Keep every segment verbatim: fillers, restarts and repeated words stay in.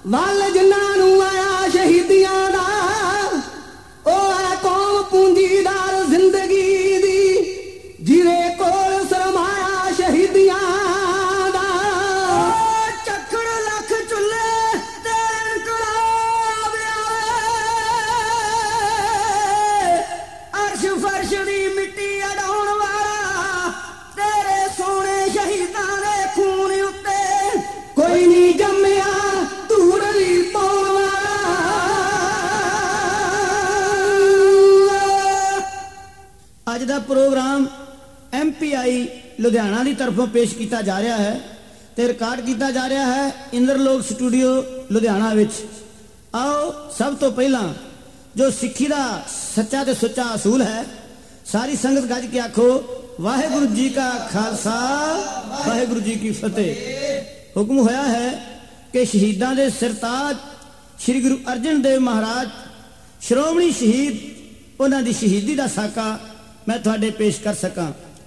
वल जिन्हां नूं आया शहीदियां दा ओ है कौम पूंजीदार जिंदगी दी जिरे कोल सरमाया शहीदियां दा चक्कड़ लख चुल्ले ते इनकलाब आवे अर्श फर्श दी मिट्टी अड़ाउण वाला तेरे सोने शहीदां दे खून उत्ते कोई नहीं जम्मिया अज का programme M P I Ludhiana की तरफों पेश किया जा रहा है तो रिकॉर्ड किया जा रहा है इंद्रलोक स्टूडियो लुधियाना विच। आओ सब तो पहला जो सिक्खी का सच्चा तो सच्चा असूल है, सारी संगत गज के आखो वाहेगुरु जी का खालसा वाहेगुरु जी की फतेह। हुक्म होया है कि शहीदां दे सरताज श्री गुरु अर्जन देव महाराज श्रोमणी शहीद उन्हां दी शहीदी दा साका मैं तुहाडे पेश कर सकां।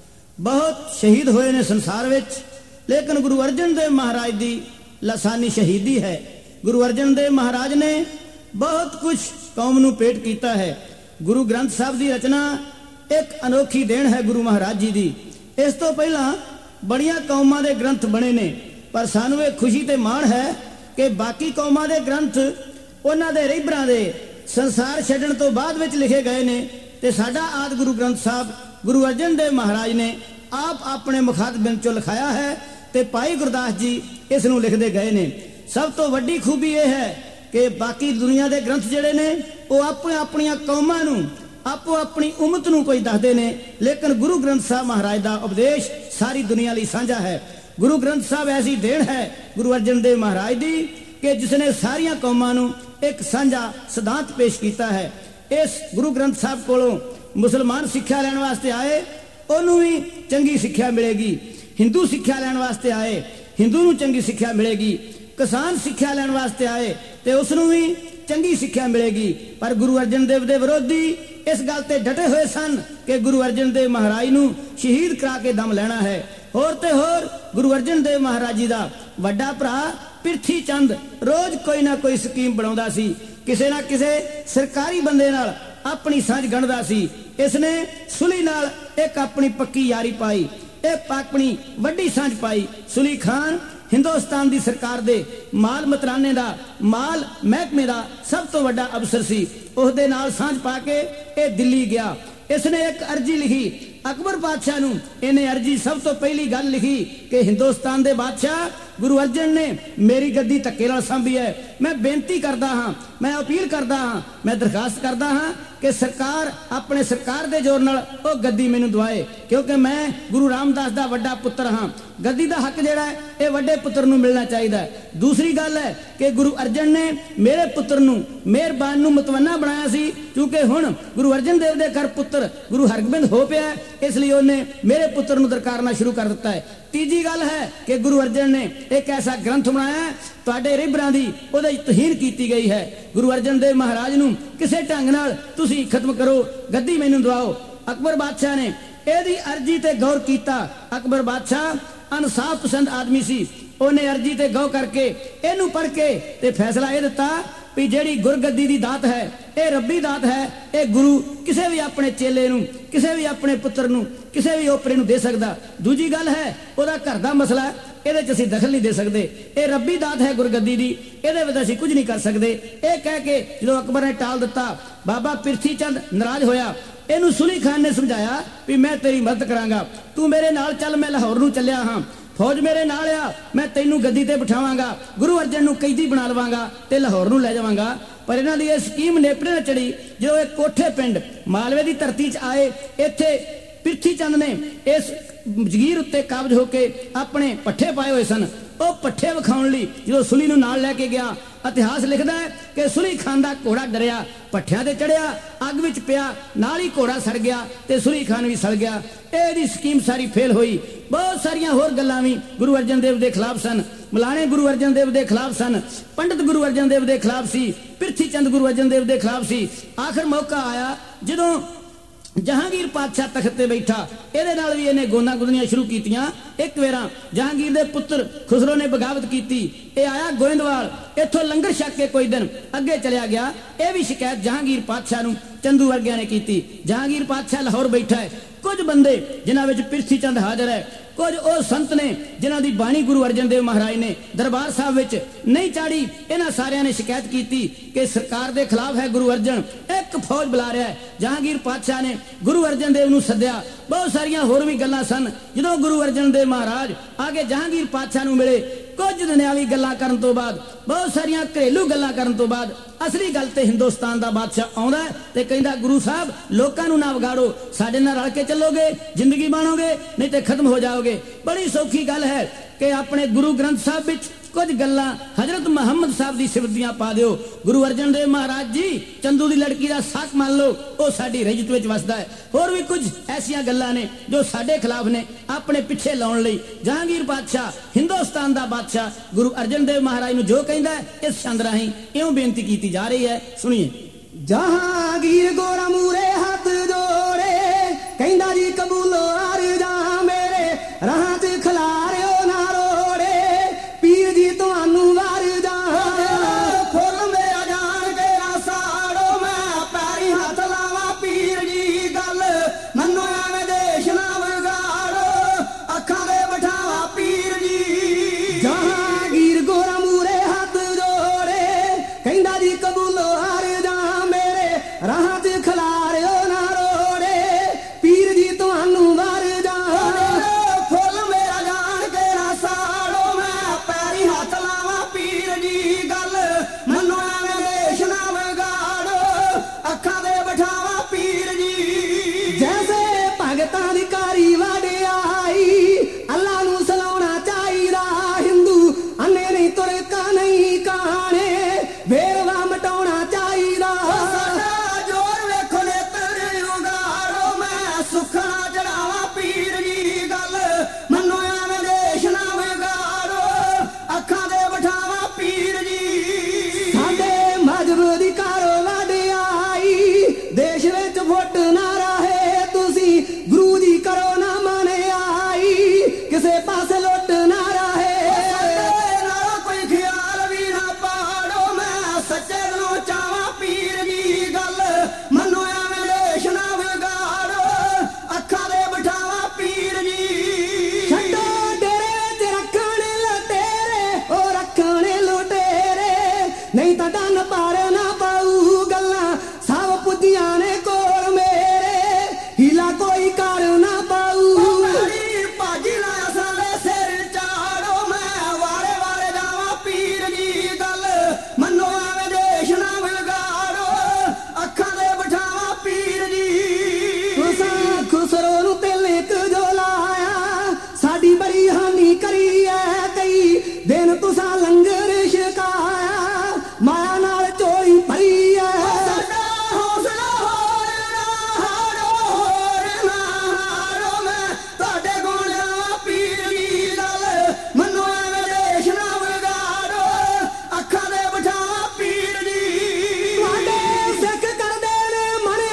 बहुत शहीद होए ने संसार विच, लेकिन गुरु अर्जन देव महाराज दी लासानी शहीदी है। गुरु अर्जन देव महाराज ने बहुत कुछ कौम नूं भेंट कीता है। गुरु ग्रंथ साहब की रचना एक अनोखी देन है गुरु महाराज जी की। इस तो पहला बड़िया कौमां दे ग्रंथ बने ने, पर सानू ये खुशी ते माण है कि बाकी कौमां दे ग्रंथ उन्हां दे रहबरां दे संसार छड्डण तो बाद विच लिखे गए ने, ते साडा आदि गुरु ग्रंथ साहब गुरु अर्जन देव महाराज ने आप अपने मुखात बिंद चो लिखाया है, ते भाई गुरदास जी इस नूं लिखदे गए ने। सब तो वड्डी खूबी यह है कि बाकी दुनिया के ग्रंथ जिहड़े ने वो अपने अपनियां कौमां नूं आपो अपनी उम्मत नूं कोई दसदे ने, लेकिन गुरु ग्रंथ साहब महाराज का उपदेश सारी दुनिया लई साझा है। गुरु ग्रंथ साहब ऐसी देन है गुरु अर्जन देव महाराज की कि जिसने सारिया कौमां नूं एक साझा सिद्धांत पेश किया है। इस गुरु ग्रंथ साहब कोलों मुसलमान सिक्ख्या लैण वास्ते आए, उन्होंने भी चंगी सिक्ख्या मिलेगी। हिंदू सिक्ख्या लैण वास्ते आए, हिंदू नूं चंगी सिक्ख्या मिलेगी। किसान सिक्ख्या लैण वास्ते आए तो उसनूं भी चंगी सिक्ख्या मिलेगी। पर गुरु अर्जन देव दे विरोधी इस गल ते डटे हुए सन कि गुरु अर्जन देव महाराज नूं शहीद करा के दम लेना है। होर ते होर गुरु अर्जन देव महाराज जी का वड्डा भरा पिरथी चंद रोज कोई ना कोई स्कीम बनाउंदा सी, किसे ना किसे सरकारी बंदे नाल अपनी सांझ गणदा सी। इसने सुली नाल एक अपनी पक्की यारी पाई, एक अपनी वड्डी सांझ पाई। सुली खान हिंदुस्तान की सरकार दे माल मतराने दा माल महकमे दा सब तो वड्डा अफसर सी। उसदे नाल सांझ पा के ये दिल्ली गया। इसने एक अर्जी लिखी अकबर बादशाह नूं। इन्हें अर्जी सब तो पहली गल लिखी कि हिंदुस्तान दे बादशाह गुरु अर्जन ने मेरी गद्दी धक्के नाल सांभी है। मैं बेनती करदा हाँ, मैं अपील करदा हाँ, मैं दरखास्त करदा हाँ कि सरकार अपने सरकार दे जोर नाल ओ गद्दी मैनूं दवाए, क्योंकि मैं गुरु रामदास दा वड्डा पुत्र हाँ। गद्दी दा हक जिहड़ा है ये वड्डे पुत्र नूं मिलना चाहिए। दूसरी गल है कि गुरु अर्जन ने मेरे पुत्र नूं मेहरबान नूं मतवन्ना बनाया सी, क्योंकि हुण गुरु अर्जन देव दे घर पुत्र गुरु हरगोबिंद हो पिया, इसलिए उन्हें मेरे पुत्र नूं दरकारना शुरू कर दिता है। तीजी गल है कि गुरु अर्जन ने एक ऐसा ग्रंथ बनाया तुहाडे रिबरां दी उहदी तहीन की गई है। गुरु अर्जन देव महाराज नूं किसे ढंग नाल तुसीं खत्म करो, गद्दी मैनूं दवाओ। अकबर बादशाह ने इहदी अर्जी ते गौर कीता। अकबर बादशाह इंसाफ पसंद आदमी सी, उन्हें अर्जी ते गौर करके इहनूं पढ़ के ते फैसला यह दिता भी जिहड़ी गुरगद्दी दी दात है ये रब्बी दात है, ये गुरु किसे भी अपने चेले नूं किसे भी अपने पुत्र नूं किसे भी ओपरे नूं दे सकदा। दूजी गल है उहदा घर दा मसला ਇਹਦੇ ਚ ਅਸੀਂ दखल नहीं दे सकते, ये रब्बी दात है गुरगद्दी दी, ਇਹਦੇ ਵਿੱਚ ਅਸੀਂ कुछ नहीं कर सकते। ਇਹ कह के जो अकबर ने टाल दिता, बाबा पिरथी चंद नाराज होया। ਇਹਨੂੰ सुली खान ने समझाया भी मैं तेरी मदद करांगा, तू मेरे नाल चल, मैं लाहौर नूं चलिया हाँ, फौज मेरे नाल आ, मैं तैनूं गद्दी ते बिठावांगा, गुरु अर्जन नूं कैदी बना लवांगा ते लाहौर नूं ले जावांगा। पर इन्हां दी यह स्कीम नेपरे न चढ़ी। जो एक कोठे पिंड मालवे की धरती च आए, इत्थे पिरथी चंद ने इस जगीर उत्ते काबज होके अपने पट्ठे पाए हुए सन। वो पट्ठे विखाउण लई जो सुली नूं नाल लैके गया, इतिहास लिखदा है कि सुली खान दा घोड़ा डरिया, पट्ठियां ते चढ़िया, अग विच पिया, नाल ही घोड़ा सड़ गया ते सुली खान भी सड़ गया। इहदी स्कीम सारी फेल हुई। बहुत सारियां होर गल्लां भी गुरु अर्जन देव दे खिलाफ सन, मलाने गुरु अर्जन देव दे खिलाफ सन, पंडित गुरु अर्जन देव दे खिलाफ सी, पिरथी चंद गुरु अर्जन देव दे खिलाफ सी। आखिर मौका आया जदों जहांगीर पातशाह तख्त ते बैठा, ਇਹਦੇ ਨਾਲ भी इन्हें गोना गुदनियां शुरू कीतियां। एक वेरा जहांगीर दे पुत्र खुसरो ने बगावत की। ये आया गोइंदवाल, इथों लंगर छक के कोई दिन अगे चलिया गया। यह भी शिकायत जहांगीर पातशाह नूं चंदू वर्गिया ने की। जहांगीर पातशाह लाहौर बैठा है, कुछ बंदे जिन्हां विच पिरथी चंद हाजर है, कुछ वो संत ने जिन्हां दी बाणी गुरु अर्जन देव महाराज ने दरबार साहब विच नहीं चाड़ी। इन्हां सारियां ने शिकायत की कि सरकार दे खिलाफ है गुरु अर्जन, एक फौज बुला रहा है। जहांगीर पातशाह ने गुरु अर्जन देव नूं सद्या। बहुत सारियां होर भी गल्लां सन। जदों गुरु अर्जन देव महाराज आगे जहांगीर पातशाह नूं मिले, कुछ दुनियावी गल्लां करन तो बाद, बहुत सारियां घरेलू गल्लां करन तो बाद असली गल ते हिंदुस्तान दा बादशाह आउंदा ते कहंदा गुरु साहब लोकां नूं ना विगाड़ो, साडे नाल रल के चलोगे जिंदगी बनोगे, नहीं ते खत्म हो जाओगे। बड़ी सौखी गल है कि अपने गुरु ग्रंथ साहब विच कुछ गल्लां हजरत मुहम्मद साहब दी सिफत दियां पा दिओ। गुरु अर्जन देव महाराज जी चंदू दी लड़की दा साक मान लो, वो साडी रजत विच वसदा है। होर भी कुछ ऐसियां गल्लां ने जो साडे खिलाफ ने, अपने पिछे लाउण लई जहांगीर पातशाह हिंदुस्तान दा बादशाह गुरु अर्जन देव महाराज नूं जो कहंदा है, इस छंद राहीं इउं बेनती कीती जा रही है। सुनिए। जहांगीर गोरा मूरे हाथ जोड़े, कहंदा जी कबूलो अर्जा मेरे राह ते खलारियो ना रोड़े, पीर जी तुहानू वार जा फुल मेरा जान के साड़ो, मैं पैरी हाथ लावा पीर जी गल मनो एवें देश ना विगाड़ो, अखां दे बिठावा पीर जी। जहांगीर गोरा मूरे हाथ जोड़े, कहंदा जी कबूलो अर्जा मेरे राह ते खलारियो ना रोड़े, पीर जी तुहानू वार जा फुल मेरा जान के साड़ो, मैं पैरी हाथ लावा पीर जी गल मनो एवें देश ना विगाड़ो, अखां दे बिठावा पीर जी। जैसे भगतां दी कारी वाडे आई, अल्लाह नू सलाउणा चाहीदा, हिंदू अन्ने नहीं तुरका नहीं काणे, वेरवा मटाउणा चाहीदा, जोर वेखो नेत्र उगाड़ो, मैं सुखना चढ़ावा पीर जी गल मनो एवें देश ना विगाड़ो, अखां दे बिठावा पीर जी। साडे मजहब दी कारो वाडे आई, देश विच फुट ना रहे तुसी, गुरु जी करो ना मने आई, किसे पासे लुट ना रहे, नारा कोई ख्याल भी ना पाड़ो, मैं सच्चे दिलों चाहवां पीर जी गल मनो एवें देश ना विगाड़ो, अखां दे बिठावा पीर जी। छड्डो डेरे च रखणे लुटेरे, ओ रखणे लुटेरे, नहीं तां डन पार ना पाऊ, गल्लां सब पुज्जियां ने कोल मेरे, हीला कोई कर ना पाऊ, भाजी लाया सारे सिर चाड़ो, मैं वारे वारे जावां पीर जी गल मनो एवें देश ना विगाड़ो, अखां दे बिठावा पीर जी। तुसां खुसरो नूं तिलक जो लाया, साडी बड़ी हानि करी है, कई दिन तुसां लंगर छकाया, माया नाल चोरी भरी है, साडा हौसला होर ना हारो, होर ना हारो, मैं तुहाडे गुण गावां पीर जी गल मनो एवें देश ना विगाड़ो, अखां दे बिठावा पीर जी। तुहाडे सिख करदे ने मन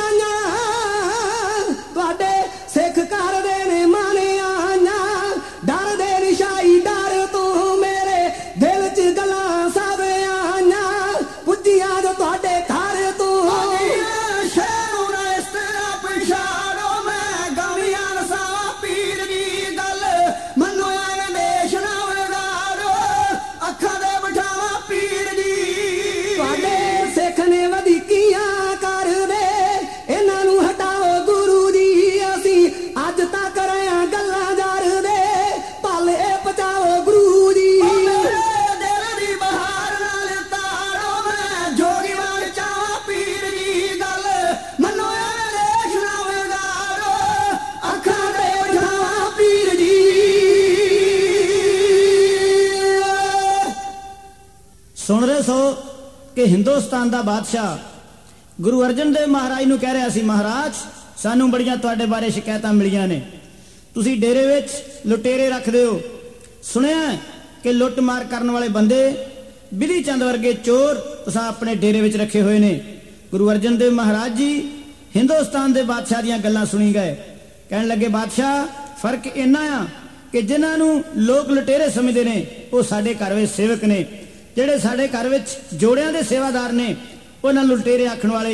आइयां, तुहाडे सिख करदे ने मन आइयां, डर दे निशाई डर तू मेरे दिल च गल्लां सब आइयां, पुज्जियां जो तुहाडे घर तू शहरों ना इस तरह पछाड़ो, मैं गमियां नसावां पीर जी गल मनो एवें देश ना विगाड़ो, अखां दे बिठावा पीर जी। तुहाडे सिख ने वधीकियां कर दे, इन्हां नूं हटाओ गुरु जी, असीं अज तक रहियां गल्लां जर दे, भले पचाओ गुरु जी। दिल दी बहार नाल ताड़ो, मैं जोगी वांग चावां पीर जी गल मनो एवें देश ना विगाड़ो, अखां दे बिठावा पीर जी। सुन रहे सो कि हिंदुस्तान दा बादशाह गुरु अर्जन देव महाराज नूं कह रहा सी, महाराज सानू बड़ियां तुहाडे बारे शिकायतां मिलियां ने, तुसी डेरे विच लुटेरे रखदे हो, सुनिया कि लुट मार करन वाले बंदे बिधी चंद वर्गे चोर तुसां अपने डेरे विच रखे हुए ने। गुरु अर्जन देव महाराज जी हिंदुस्तान के बादशाह दीयां गल्लां सुनी गए। कहन लगे बादशाह फर्क इन्ना आ कि जिन्हों लोग लुटेरे समझते हैं वो साडे घर विच सेवक ने, जिहड़े साडे घर विच जोड़ियां दे सेवादार ने उन्हां लुटेरे आखण वाले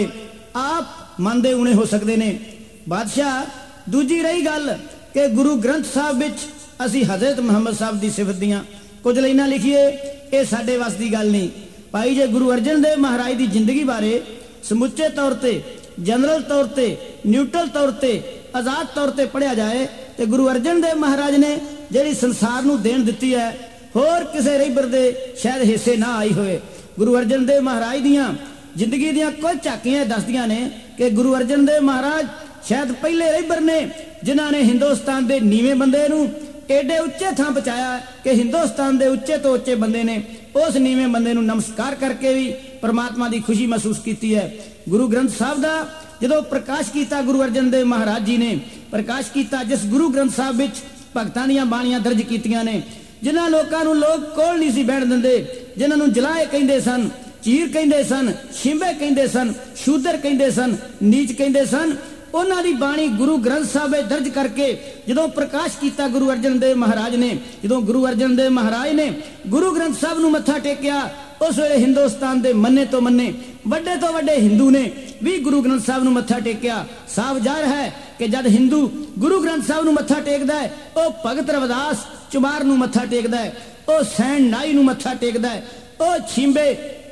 आप मनदे उणे हो सकते हैं। बादशाह दूजी रही गल कि गुरु ग्रंथ साहब विच असी हजरत मुहम्मद साहब की सिफत दियां कुछ लाइनां लिखीए, ये साडे वस की गल नहीं। भाई जे गुरु अर्जन देव महाराज की जिंदगी बारे समुचे तौर पर, जनरल तौर पर, न्यूट्रल तौर पर, आजाद तौर पर पढ़िया जाए तो गुरु अर्जन देव महाराज ने जिहड़ी संसार नूं देन दित्ती है होर किसी रहीबर दे शायद हिस्से ना आई होए। गुरु अर्जन देव महाराज दियां जिंदगी दियां कुछ झाकियां दसदियां ने कि गुरु अर्जन देव महाराज शायद पहले रहीबर ने जिन्हां ने हिंदुस्तान के नीवें बंदे नूं एडे उच्चे थां पहुंचाया कि हिंदुस्तान के उच्चे तो उच्चे बंदे ने उस नीवें बंदे नूं नमस्कार करके भी परमात्मा की खुशी महसूस की है। गुरु ग्रंथ साहब का जो प्रकाश किया गुरु अर्जन देव महाराज जी ने प्रकाश किया, जिस गुरु ग्रंथ साहब विच भगतां दीयां बाणियां दर्ज कीतियां ने, जिन्हां लोकां नूं लोग कोल नहीं सी बैठ दिंदे, जिन्हां नूं जलाए कहिंदे सन, चीर कहिंदे सन, शिंबे कहिंदे सन, शूदर कहिंदे सन, नीच कहिंदे सन, उन्हां दी बाणी गुरु ग्रंथ साहब विच दर्ज करके जो प्रकाश किया गुरु अर्जन देव महाराज ने, जो गुरु अर्जन देव महाराज ने गुरु ग्रंथ साहब नूं मत्था टेकिया, उस वेले हिंदुस्तान के मन्ने तो मन्ने वड्डे तो वड्डे हिंदू ने भी गुरु ग्रंथ साहब नूं मत्था टेकिया। साफ ज़ाहिर है कि जब हिंदू गुरु ग्रंथ साहब नूं मत्था टेकदा है, वह भगत रविदास चुमार नूं मत्था टेकदा है, वह सैन नाई नूं मत्था टेकदा है, वह छिंबे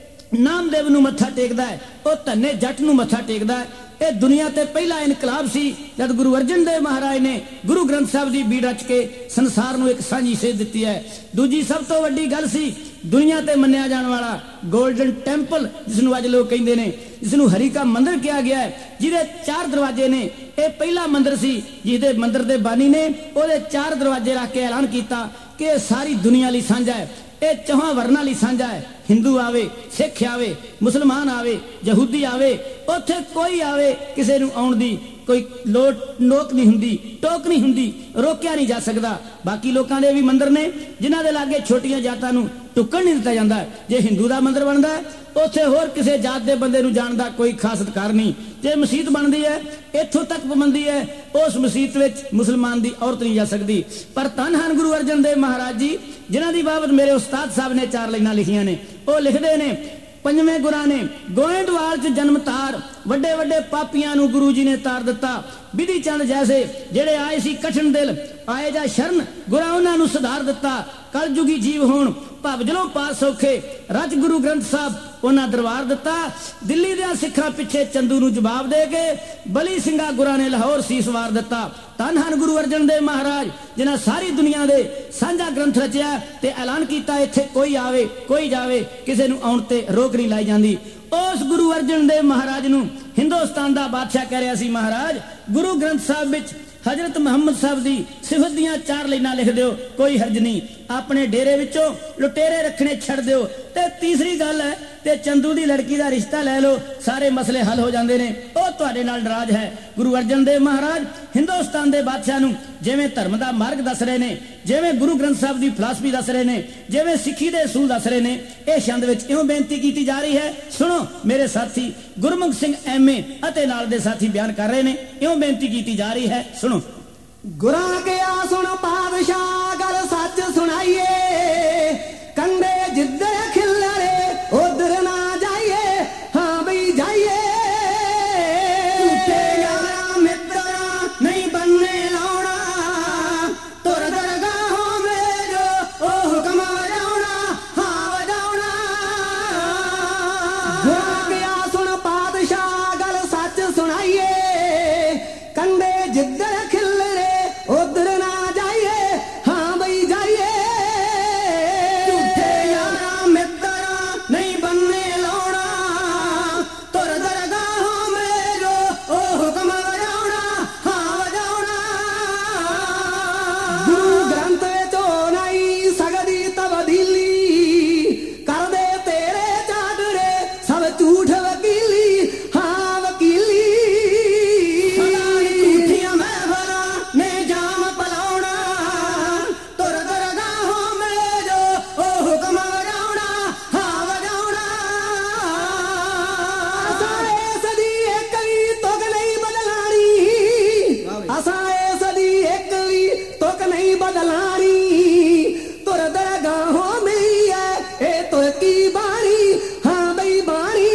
नामदेव नूं मत्था टेकदा है, वह धन्ने जट नूं मत्था टेकदा है। यह दुनिया ते पहला इनकलाब सी जब गुरु अर्जन देव महाराज ने गुरु ग्रंथ साहब की बीड़ रच के संसार नूं एक सांझी सेध दित्ती है। दूजी सब तो वड्डी गल सी दुनिया ते मन्निया जाने वाला गोल्डन टैंपल जिसनूं अज लोग कहिंदे ने, जिसनूं हरि का मंदिर कहा गया है, जिहदे चार दरवाजे ने। यह पहला मंदिर सी जिहदे मंदिर दे बानी ने उहदे चार दरवाजे रख के ऐलान किया कि सारी दुनिया लई सांझा है, यह चौहां वर्णा लई सांझा है। हिंदू आवे, सिख आवे, मुसलमान आवे, यहूदी आवे, उत्थे कोई आवे, किसी नूं आउण दी कोई लोट नोक नहीं हुंदी, टोक नहीं हुंदी, रोकिया नहीं जा सकता। बाकी लोगों के भी मंदिर ने जिन्हां दे लागे छोटियां जातां नूं टुकण नहीं दिता जाता। जे हिंदू का मंदिर बनता है उत्थे होर किसी जात के बंदे नूं जाण दा कोई खास अधिकार नहीं। जे मसीत बनती है इत्थों तक पाबंदी है, उस मसीत विच मुसलमान की औरत नहीं जा सकती। पर धन हन गुरु अर्जन देव महाराज जी जिन्हां दी बाबत मेरे उस्ताद साहब ने चार लाइनां लिखियां ने। वो लिखते ने पंजवें गुरां ने गोइंदवाल च जन्म तार, वड्डे वड्डे पापियां नूं गुरु जी ने तार दिता। विधि चंद जैसे जेड़े आए सी कठन दिल आए जा शरण, गुरां उन्हां नूं सुधार दिता। कल जुगी जीव होण भवजलों पास सौखे, रच गुरु ग्रंथ साहब उन्हां दरबार दिता। दिल्ली दे सिखां पिछे चंदू नूं जवाब दे के बली सिंघा गुरां ने लाहौर सीस वार दिता। धन हन गुरु अर्जन देव महाराज जिन्हां सारी दुनिया दे सांझा ग्रंथ रचिया ते ऐलान किया इत्थे कोई आवे कोई जावे, किसी नूं आउण ते रोक नहीं लाई जांदी। उस गुरु अर्जन देव महाराज नूं हिंदुस्तान दा बादशाह कह रहा सी, महाराज गुरु ग्रंथ साहब विच हजरत मुहम्मद साहब दी सिफत दियां चार लाइनां लिख दिओ, कोई हर्ज नहीं। अपने डेरे विचों लुटेरे रखने छड़ दिओ। ते तीसरी गल है ते चंदू दी लड़की दा रिश्ता लै लो, सारे मसले हल हो जाते हैं। वह तुहाडे नाल नाराज है। गुरु अर्जन देव महाराज हिंदुस्तान के बादशाह नूं जिवें धर्म का मार्ग दस रहे ने, जिवें गुरु ग्रंथ साहब की फिलासफी दस रहे ने, जिवें सिੱਖੀ के असूल दस रहे ने, यह छंद विच इउं बेनती की जा रही है। सुनो मेरे साथी गुरमुख सिंह एम ए अते नाल दे साथी बयान कर रहे हैं। इउं बेनती की जा रही है, सुनो। गुरां गया सुन पादशाह गल सच सुनाइए, कंडे जिद्दर खिलरे उधर ना जाइए, हाँ बई जाइए। झूठे यारा मित्रा नहीं बनने लाउणा, तुर दरगाहों में जो ओ हुक्म बजाउणा, हाँ बजाउणा। गुरां गया सुन पादशाह गल सच सुनाइए, कंडे जिद्दर खिलरे उधर ना जाइए, हाँ बई जाइए। असा इस दी एक भी तुक नहीं बदलानी तुर दरगाहों में है ए तुर की बाणी हाँ बई बाणी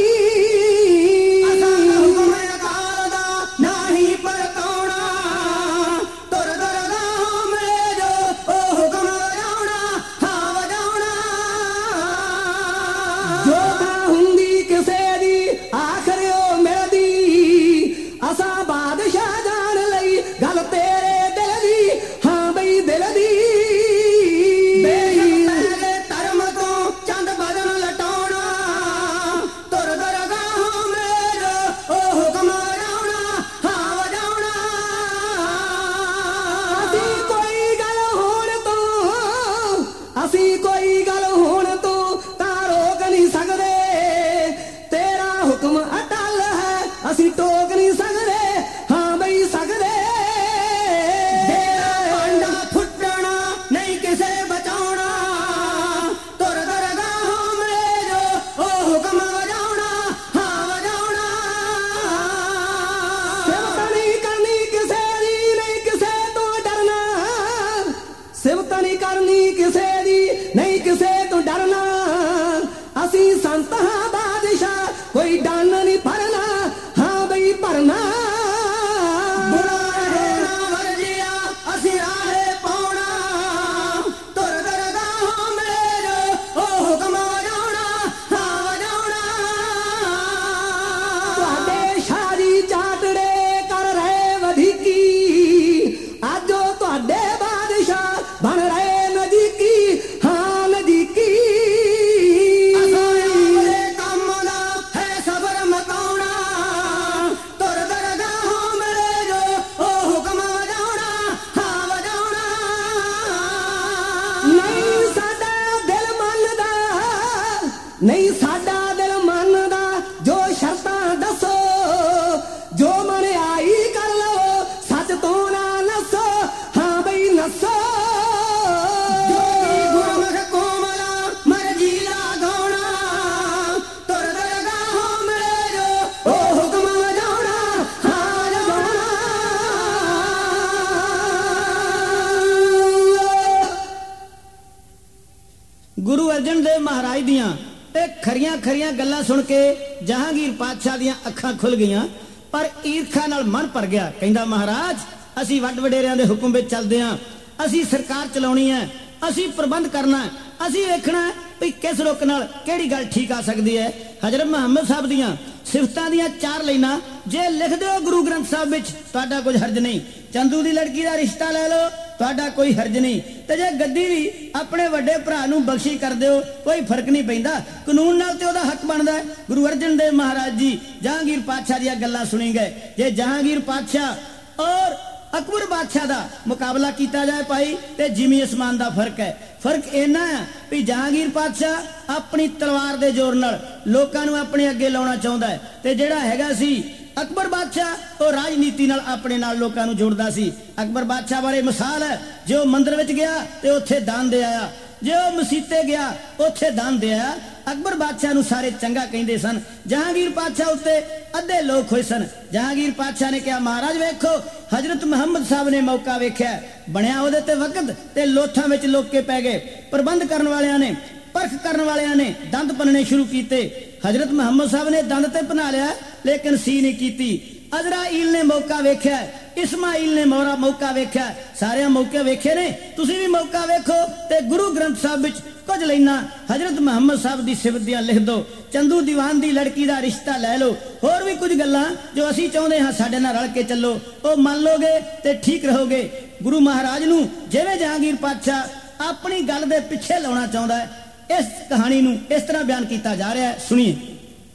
गुरु अर्जन देव महाराज दियां खरियां खरियां गल्लां सुन के जहांगीर पातशाह दियां अखां खुल गईयां पर ईर्खा नाल मन भर गया। कहंदा महाराज असीं वड वडेरियां दे हुक्म विच चलदे हां, असीं सरकार चलाउणी है, असीं प्रबंध करना है, असीं वेखना भी किस रुख नाल किहड़ी गल ठीक आ सकदी है। हजरत मुहम्मद साहब दियां सिफतां दियां चार लाइनां जे लिख दिओ गुरु ग्रंथ साहब विच तुहाडा कुछ हर्ज नहीं। चंदू दी लड़की दा रिश्ता ले लो तुहाडा कोई हर्ज नहीं, ते जे गद्दी भी अपने वड्डे भरा नूं बख्शी कर दिओ कोई फर्क नहीं पैंदा, कानून नाल ते ओहदा हक बनदा है। गुरु अर्जन देव महाराज जी जहांगीर पातशाह दियां गल्लां सुनी गए। जे जहांगीर पातशाह और अकबर बादशाह दा मुकाबला किया जाए भाई ते जिमी आसमान दा फर्क है। फर्क इन्ना है भी जहांगीर पातशाह अपनी तलवार दे जोर नाल लोकां नूं अपने अगे लाउणा चाहुंदा है ते जिहड़ा हैगा सी अकबर बादशाह और राजनीति नाल अपने नाल लोकां नूं जोड़दा सी। अकबर बादशाह बारे मिसाल है, जो मंदिर विच गया ते उत्थे दान दे आया, जो मसीते गया उत्थे दान दे आया। अकबर बादशाह नूं सारे चंगा कहंदे सन, जहांगीर पातशाह उत्ते अद्धे लोग होए सन। जहांगीर पातशाह ने कहा महाराज वेखो हजरत मुहम्मद साहब ने मौका वेख्या, बनया ओहदे ते वक्त ते लोथां विच लोक के पै गए। प्रबंध करन वालियां ने परख करन वालियां ने दंद पन्नने शुरू कीते। हजरत मुहम्मद साहब ने दंद ते पना लिया लेकिन सी नहीं कीती। अजराइल ने मौका वेख्या, इस्माइल ने मोरा मौका वेख्या, सारे मौके वेखे ने, तुसी भी मौका वेखो ते गुरु ग्रंथ साहब विच कुछ लाइनां हजरत मुहम्मद साहब दी सिफत दियां लिख दो। चंदू दीवान दी लड़की दा रिश्ता लै लो, होर भी कुछ गल्लां जो असी चाहुंदे हां साडे नाल रल के चलो, ओ मान लोगे ते ठीक रहोगे। गुरु महाराज नूं जिवें जहांगीर पातशाह अपनी गल दे पिछे लाउणा चाहुंदा है, इस कहानी नूं इस तरह बयान किया जा रहा है, सुनिए।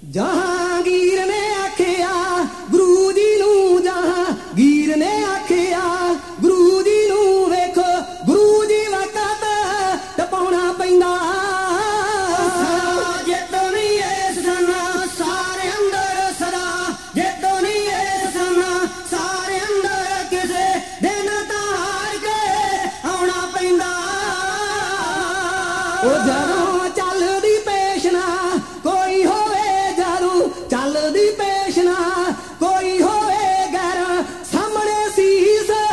जहांगीर ने आखिया गुरु जी नूं, जहांगीर ने आखिया गुरु जी नूं, वेखो गुरु जी वकत टपाउणा पैंदा। जदों चलदी पेशना कोई होवे, जदों चलदी पेशना कोई होवे, गैर सामने सीस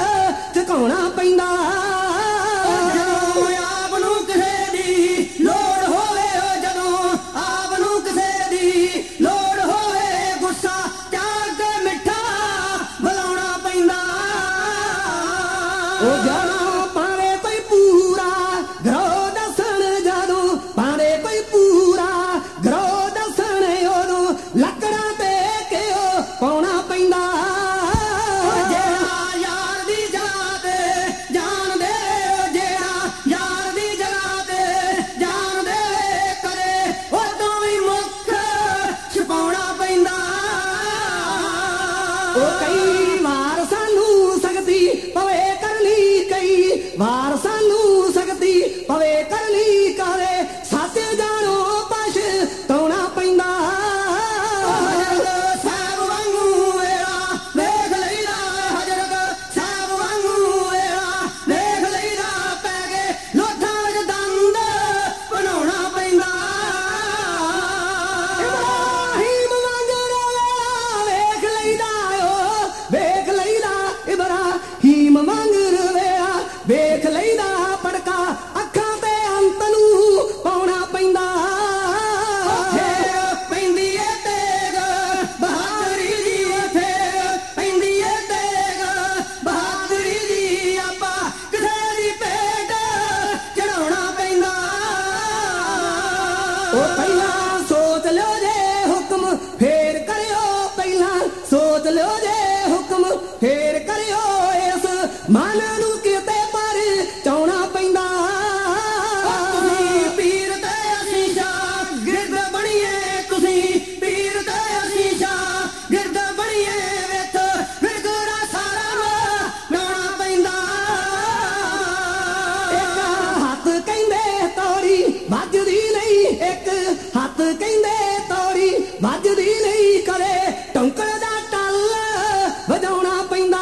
ਉਹ ਜਦੋਂ ਪਾਵੇ ਕੋਈ ਪੂਰਾ ਘਰੋ ਦੱਸਣ ਜਦੋਂ ਪਾਵੇ ਕੋਈ ਪੂਰਾ ਘਰੋ ਦੱਸਣ ਉਦੋਂ ਲੱਕੜਾਂ ਤੇ ਕਿਉਂ ਪਾਉਣਾ ਪੈਂਦਾ ਵਾਰ ਸਾਨੂੰ ਸਕਤੀ ਪਵੇ ਕਰਨੀ ਕਰੇ ਸੱਚ ਜਾਣੋ ਪਛਤਾਉਣਾ ਪੈਂਦਾ ਸਾਹਿਬ ਵਾਂਗੂ ਵੇਰਾ ਵੇਖ ਲਈਦਾ ਹਜ਼ਰਤ ਸਾਹਿਬ ਵਾਂਗੂ ਵੇਰਾ ਵੇਖ ਲਈਦਾ ਪੈ ਗਏ ਲੋਠਾਂ ਵਿੱਚ ਦੰਦ ਬਣਾਉਣਾ ਪੈਂਦਾ ਇਬਰਾਹੀਮ ਵਾਂਗੂ ਵੇਰਾ ਵੇਖ ਲਈਦਾ ਓ ਵੇਖ ਲਈਦਾ ਇਬਰਾਹੀਮ ਵਾਂਗੂ ਵੇਖ ਲਈਦਾ ਪੜਕਾ ਅੱਖਾਂ ਤੇ ਅੰਤ ਨੂੰ ਪਾਉਣਾ ਪੈਂਦਾ ਫੇਰ ਪੈਂਦੀ ਏ ਤੇਗ ਬਹਾਦਰੀ ਦੀ ਫੇਰ ਪੈਂਦੀ ਏ ਤੇਗ ਬਹਾਦਰੀ ਦੀ ਆਪਾਂ ਕਿਸੇ ਦੀ ਭੇਟ ਚੜਾਉਣਾ ਪੈਂਦਾ ਉਹ ਪਹਿਲਾਂ ਸੋਚ ਲਿਓ ਜੇ ਹੁਕਮ ਫੇਰ ਕਰਿਓ ਪਹਿਲਾਂ ਸੋਚ ਲਿਓ ਜੇ ਹੁਕਮ ਫੇਰ ਕਰਿਓ ਇਸ ਮਨ ਨੂੰ ਚਾਉਣਾ ਪੈਂਦਾ ਤੁਸੀਂ ਪੀਰ ਤੇ ਅਸੀਂ ਸ਼ਾਹ ਗਿਰਦ ਬਣੀਏ ਤੁਸੀਂ ਪੀਰ ਤੇ ਅਸੀਂ ਸ਼ਾਹ ਗਿਰਦ ਬਣੀਏ ਵਿੱਚ ਵਿਰਗੜਾ ਸਾਰਾ ਲਾਉਣਾ ਪੈਂਦਾ ਇੱਕ ਹੱਥ ਕਹਿੰਦੇ ਤੋੜੀ ਵੱਜਦੀ ਨਹੀਂ ਇੱਕ ਹੱਥ ਕਹਿੰਦੇ ਤੋੜੀ ਵੱਜਦੀ ਨਹੀਂ ਕਰੇ ਟੌਂਕਣ ਦਾ ਟੱਲ ਵਜਾਉਣਾ ਪੈਂਦਾ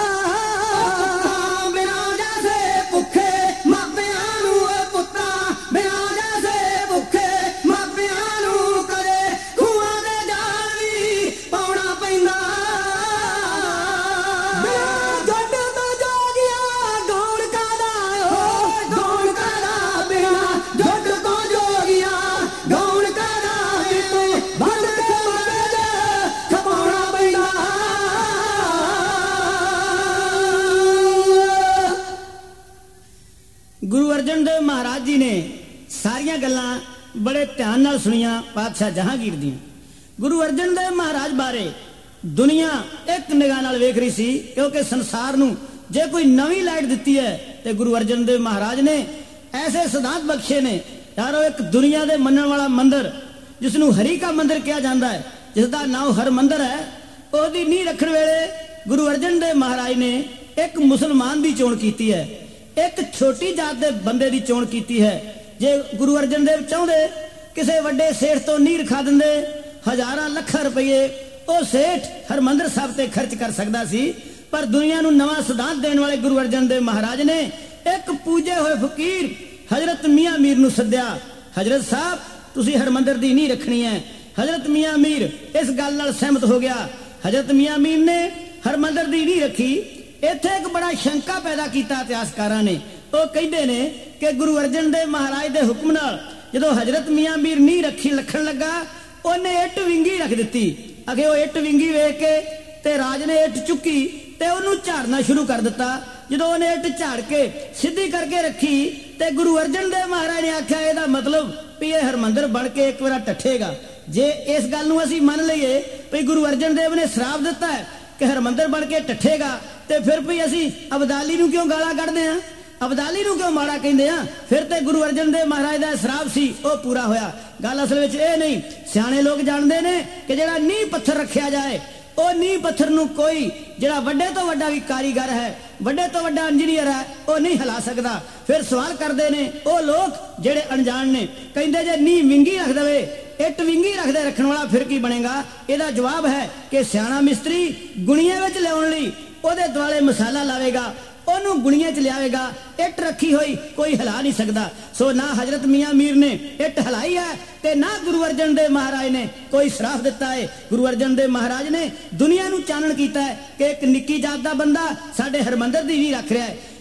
गुरु अर्जन देव महाराज जी ने सारिया गल्लां बड़े ध्यान नाल सुनिया पातशाह जहांगीर दी। गुरु अर्जन देव महाराज बारे दुनिया एक निगाह नाल वेख रही सी क्योंकि संसार नूं जे कोई नवी लाइट दिती है तो गुरु अर्जन देव महाराज ने ऐसे सिद्धांत बख्शे ने। यारो एक दुनिया दे मनण वाला मंदिर जिसनूं हरि का मंदिर कहा जाता है, जिसका नाम हर मंदिर है, उसकी नींह रखण वेले गुरु अर्जन देव महाराज ने एक मुसलमान की चोण की है, एक छोटी जात दे बंदे दी चोण कीती है। जे गुरु अर्जन देव चाहते किसी वड्डे सेठ तो नींह रखा देंदे हजारां लखां रुपये वो सेठ हरमंदिर साहब ते खर्च कर सकता सी, पर दुनिया नूं नवां सिद्धांत देने वाले गुरु अर्जन देव महाराज ने एक पूजे हुए फकीर हजरत मियाँ मीर नूं सद्या। हजरत साहब तुसीं हरमंदिर दी नींह रखनी है। हजरत मियाँ मीर इस गल नाल सहमत हो गया। हजरत मियाँ मीर ने हरमंदिर दी नींह रखी। इत्थे एक बड़ा शंका पैदा किया इतिहासकारां ने। वो कहते ने कि गुरु अर्जन देव महाराज के हुक्म नाल जदों हजरत मियाँ मीर नींह रखी लखण लगा उन्हें इट विंगी रख दी। अगे वो इट विंगी वेख के ते राज ने इट चुकी ते उन्होंने झाड़ना शुरू कर दिता। जो उन्हें इट झाड़ के सीधी करके रखी ते गुरु अर्जन देव महाराज ने आख्या ਇਹਦਾ मतलब भी ये हरमंदिर बन के एक बार टठेगा। जे इस गल नूं असीं मन लईए भी गुरु अर्जन देव ने श्राप दिता है कि हरमंदिर बन के टठेगा ते फिर भी असीं अबदाली नूं क्यों गालां कढदे हां, अबदाली नूं क्यों माड़ा कहंदे हां। फिर ते गुरु अर्जन देव महाराज दा श्राप सी वो पूरा होया। गल असल विच इह नहीं, सियाणे लोग जाणदे ने कि जिहड़ा नींह पत्थर रखिया जाए वो नींह पत्थर नूं कोई जिहड़ा वड्डे तो वड्डा भी कारीगर है, वड्डे तो वड्डा इंजीनियर है, वो नहीं हिला सकदा। फिर सवाल करते ने वो लोग जिहड़े अनजान ने, कहंदे जे नींह विंगी रख देवे इट विंगी रखदे रखण वाला फिर की बनेगा। इहदा जवाब है कि सियाणा मिस्त्री गुणियां विच लिआउण लई ਉਹਦੇ ਦੁਆਲੇ मसाला लावेगा, ਉਹਨੂੰ गुणियां च लियावेगा। इट रखी हुई कोई हिला नहीं सकता। सो ना हजरत मियाँ मीर ने इट हिलाई है ते ना गुरु अर्जन देव महाराज ने कोई श्राप दिता है। गुरु अर्जन देव महाराज ने दुनिया नूं चानण कीता है कि एक निक्की जात दा बंदा साडे हरमंदिर दी नींह रख रहा है।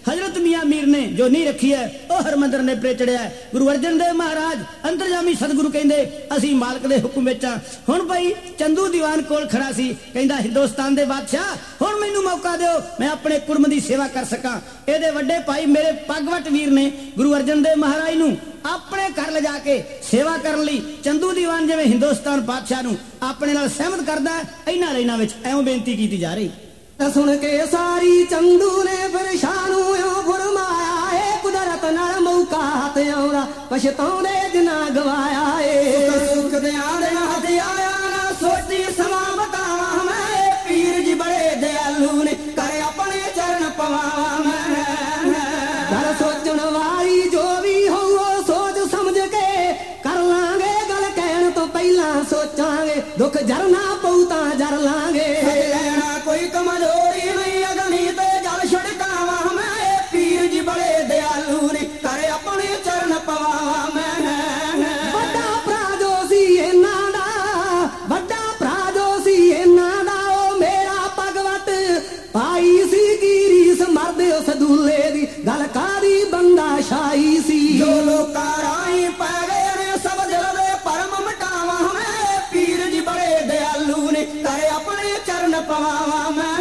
हजरत मियाँ मीर ने जो नहीं रखी है वह हरमंदर ने परे चढ़िया। गुरु अर्जन देव महाराज अंतरजामी सतगुरु कहते असी मालक दे हुक्म विच हां। हुण भाई चंदू दीवान कोल खड़ा सी, कहंदा हिंदुस्तान दे बादशाह हुण मैनू मौका दिओ मैं अपने कुर्म दी सेवा कर सकां। इहदे वड्डे भाई मेरे पगवट वीर ने गुरु अर्जन देव महाराज नू अपने घर ले जाके सेवा करन लई चंदू दीवान जिवें हिंदुस्तान बादशाह नू अपने नाल सहमत करदा है। इन्हां लाइनां विच ऐवें बेनती कीती जा रही। सुन के सारी चंदू ने फिर शानू फरमाया है कुदरत नाल मौका हाथ आउंदा पछताउंदे जिना गवाया है। सुख दयाल हाथ आया ना सोची समा बतावा मैं पीर जी बड़े दयालु ने करे अपने चरण पवावा मैं। गल सोचण वाली जो भी हो सोच समझ के कर लांगे, गल कहण तो पहला सोचांगे दुख जरना पऊ तां जर लांगे। कोई कमजोरी नहीं अगनी ते जल छड़कावा मैं पीर जी बड़े दयालु ने करे अपने चरण पवावा मैं। बड़ा प्राजो सी इन्हां दा, बड़ा प्राजो सी इन्हां दा ओ मेरा भगवत पाई सी गिरीस मर्द उस दूल्हे दी गल कादी बंदा शाही सी। जो लोका राही पै गए ने सब दिल दे परम मिटावा मैं पीर जी बड़े दयालु ने करे अपने चरण पवावा।